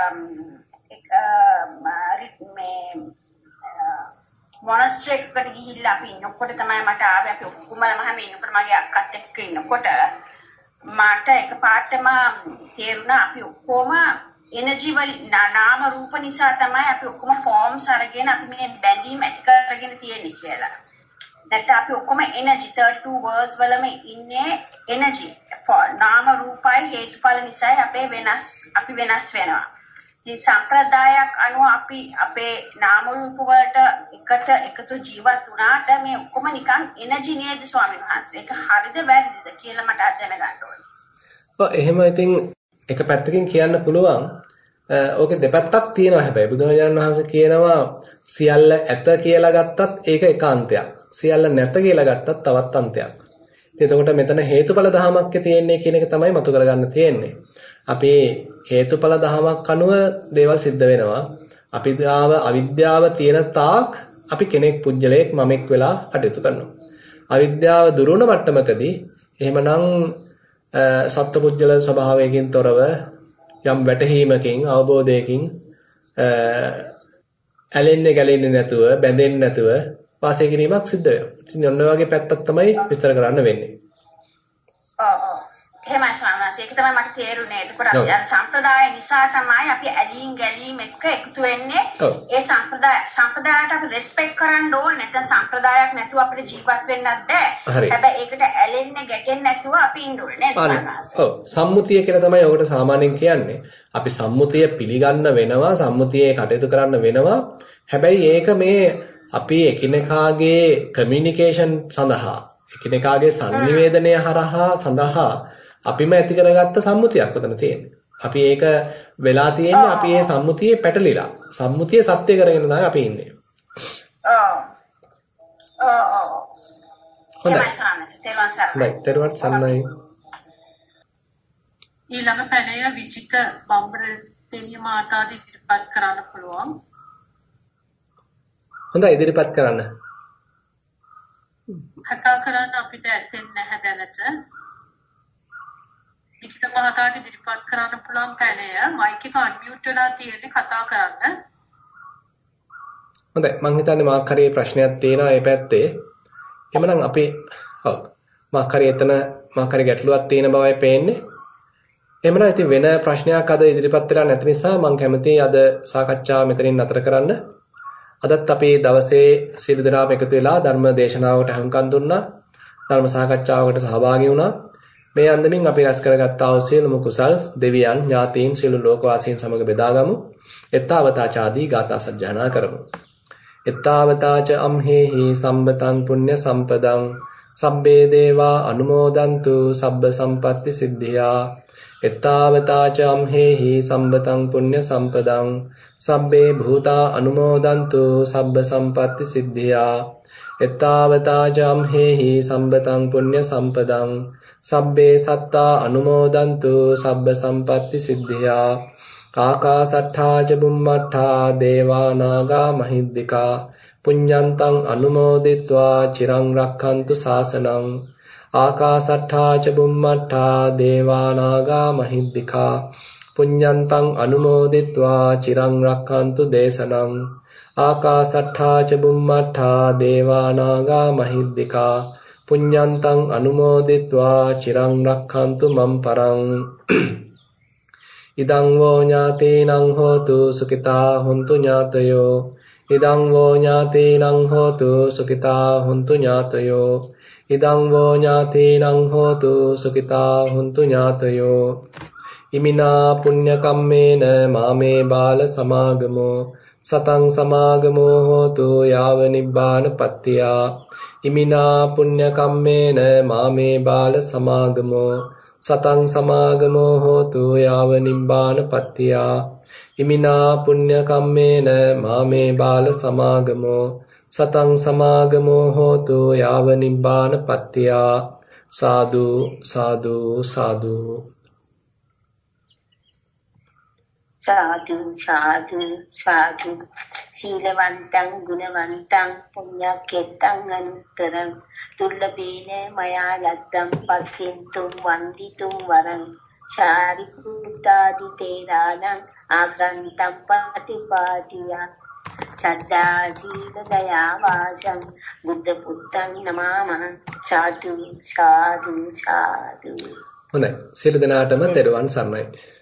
මේ මොනස්ටර් එකකට ගිහිල්ලා අපි ඉන්නකොට තමයි මට ආවේ. අපි ඔක්කොම මම ඉන්නකොට මගේ අක්කත් එක්ක ඉන්නකොට මට එකපාරටම තේරුණා අපි ඔක්කොම එනර්ජි වල නාම රූප නිසා තමයි අපි ඔක්කොම ෆෝම්ස් අරගෙන අපි මේ බැඳීම් ඇති කරගෙන තියෙන්නේ කියලා. නැත්නම් අපි ඔක්කොම එනර්ජි thirty two words වලම ඉන්නේ එනර්ජි. නාම රූපයි හේතුඵල නිසා අපේ වෙනස් අපි වෙනස් වෙනවා. මේ සම්ප්‍රදායක් අනුව අපි අපේ නාම රූප වලට එකට එකතු ජීවත් වුණාට මේ ඔක්කොම නිකන් එනර්ජි නේද ස්වාමීන් වහන්සේ? ඒක හරිද වැරදිද කියලා මට දැනගන්න ඕනේ. ඔව් එහෙම ඉතින් එක පැත්තකින් කියන්න පුළුවන්. ඕකේ දෙපැත්තක් තියෙනවා. හැබැයි බුදුරජාණන් වහන්සේ කියනවා සියල්ල ඇත කියලා ගත්තත් ඒක එක අන්තයක්. සියල්ල නැත කියලා ගත්තත් තවත් අන්තයක්. එතකොට මෙතන හේතුඵල ධමයක් තියෙන්නේ කියන එක තමයි මතු කරගන්න තියෙන්නේ. අපි හේතුඵල ධමයක් අනුව දේවල් සිද්ධ වෙනවා. අපි දාව අවිද්‍යාව තියෙන තාක් අපි කෙනෙක් පුජ්‍යලයක් මමෙක් වෙලා කටයුතු කරනවා. අවිද්‍යාව දුරුවන මට්ටමකදී එහෙමනම් සත්පුජ්‍යල ස්වභාවයකින් තොරව යම් වැටහීමකින් අවබෝධයකින් ඇලෙන්නේ ගැලෙන්නේ නැතුව බැඳෙන්නේ නැතුව වාසය කිරීමක් සිද්ධ වෙනවා. ඉතින් ඔන්න ඔය වගේ පැත්තක් තමයි විස්තර කරන්න වෙන්නේ. ඔව් ඔව්. එහෙමයි ස්වාමීනි. ඒක තමයි මට තේරුනේ. ඒකෝර අපි අර සම්ප්‍රදාය නිසා තමයි අපි ඇලීම් ගැලීම් එක්ක එකතු වෙන්නේ. ඒ සම්ප්‍රදාය සම්ප්‍රදායට අපි රෙස්පෙක්ට් කරන්න ඕනේ. නැත්නම් සම්ප්‍රදායක් නැතුව අපිට ජීවත් වෙන්නත් බෑ. හැබැයි ඒකට ඇලෙන්නේ ගැටෙන්නේ නැතුව අපි ඉන්න ඕනේ නේද ස්වාමීනි? ඔව්. සම්මුතිය කියලා තමයි ඔකට සාමාන්‍යයෙන් කියන්නේ. අපි සම්මුතිය පිළිගන්න වෙනවා, සම්මුතියේ කටයුතු කරන්න වෙනවා. හැබැයි ඒක මේ අපි එකිනෙකාගේ කමියුනිකේෂන් සඳහා, එකිනෙකාගේ සංනිවේදනය හරහා සඳහා අපිම ඇති කරගත්ත සම්මුතියක් උතන තියෙන්නේ. අපි ඒක වෙලා තියෙන්නේ අපි මේ සම්මුතියේ පැටලිලා. සම්මුතිය සත්‍ය කරගෙන තමයි අපි ඉන්නේ. ඔව්. ඔව් ඔව්. හොඳයි ස්වාමීනි. තෙරුවන් සරණයි. තෙරුවන් සරණයි. ඊළඟ පැනය විචිත බම්බරතේනිය මාතාද ඉදිරිපත් කරන්න පුළුවන්. හොඳයි ඉදිරිපත් කරන්න. කතා කරන්න අපිට ඇසෙන්නේ නැහැ දැනට. විචිත මහතාට ඉදිරිපත් කරන්න පුළුවන් පැනය මයික් එක අන්මියුට් වෙලා තියෙන්නේ කතා කරන්න. හොඳයි මම හිතන්නේ මාක් හරිය ප්‍රශ්නයක් තියෙනවා මේ පැත්තේ. එhmenan අපි ඔව් මාක් හරිය එතන මාක් හරිය ගැටලුවක් තියෙන බවයි පේන්නේ. එhmenan ඉතින් වෙන ප්‍රශ්නයක් අද ඉදිරිපත් වෙලා නැති නිසා මම කැමතියි අද සාකච්ඡාව මෙතනින් නතර කරන්න. අදත් අපි දවසේ සියලු දෙනාම එකතු වෙලා ධර්ම දේශනාවකට හුම්කම් දුන්නා. ධර්ම සාකච්ඡාවකට සහභාගී වුණා. මේ අන්දමින් අපි රැස් කරගත්තා වූ සියලුම කුසල් දෙවියන් ඥාතීන් සියලු ලෝකවාසීන් සමග බෙදාගමු. එත්තාවතාච ආදී ගාථා සජ්ජායනා කරමු. එත්තාවතාච අම්හෙහි සම්බතං පුඤ්ඤ සම්පදං සබ්බේ දේවා අනුමෝදන්තු සබ්බ සම්පatti සිද්ධියා. එත්තාවතාච අම්හෙහි සම්බතං පුඤ්ඤ සම්පදං සබ්බේ භූතා අනුමෝදන්තු සබ්බ සම්පatti සිද්ධියා. එත්තාවතාච අම්හෙහි සම්බතං පුඤ්ඤ සම්පදං සබ්බේ සත්තා අනුමෝදන්තු සබ්බ සම්පatti සිද්ධියා. ආකාසට්ඨා ච බුම්මට්ඨා දේවා නාග මහිද්దికා පුඤ්ඤන්තං අනුමෝදිත්වා චිරං රක්ඛන්තු ශාසනං. ආකාසට්ඨා ච බුම්මට්ඨා දේවා නාග මහිද්దికා පුඤ්ඤන්තං අනුමෝදිත්වා චිරං රක්ඛන්තු දේශනං. ආකාසට්ඨා ච බුම්මට්ඨා දේවා නාග මහිද්దికා පුඤ්ඤන්තං අනුමෝදිත්වා චිරං රක්ඛන්තු මම් පරං. ඉදං වෝ ඥාතීනං හෝතු සුඛිතා හොන්තු ඥාතයෝ. ඉදං වෝ ඥාතීනං හෝතු සුඛිතා හොන්තු ඥාතයෝ. ඉදං වෝ ඥාතීනං හෝතු සුඛිතා හොන්තු ඥාතයෝ. ඉමිනා පුඤ්ඤ කම්මේන මාමේ බාල සමාගමෝ සතං සමාගමෝ හෝතු යාව නිබ්බාන පත්තියා. ඉමිනා පුඤ්ඤ කම්මේන මාමේ බාල සමාගමෝ සතං සමාගමෝ හෝතු යාව නිබ්බාන පත්තියා. ඉමිනා පුඤ්ඤ කම්මේන මාමේ බාල සමාගමෝ සතං සමාගමෝ හෝතු යාව නිබ්බාන පත්තියා. සාදු සාදු සාදු. සාදු සාදු සාදු. සීලවන්තං ගුණවන්තං පුඤ්ඤක්ඛෙත්තං අනුත්තරං දුර්ලභේන මයා ලද්දං පස්සෙන්තුම් වන්දිතුම් වරං චාරිපුත්තාදි තේරාණං ආගන්තං පටිපාටියං සද්දා සීල දයා වාසං බුද්ධ පුත්තං නමාමහ. සාදු සාදු සාදු. හොඳයි සියලු දෙනාටම තෙරුවන් සරණයි.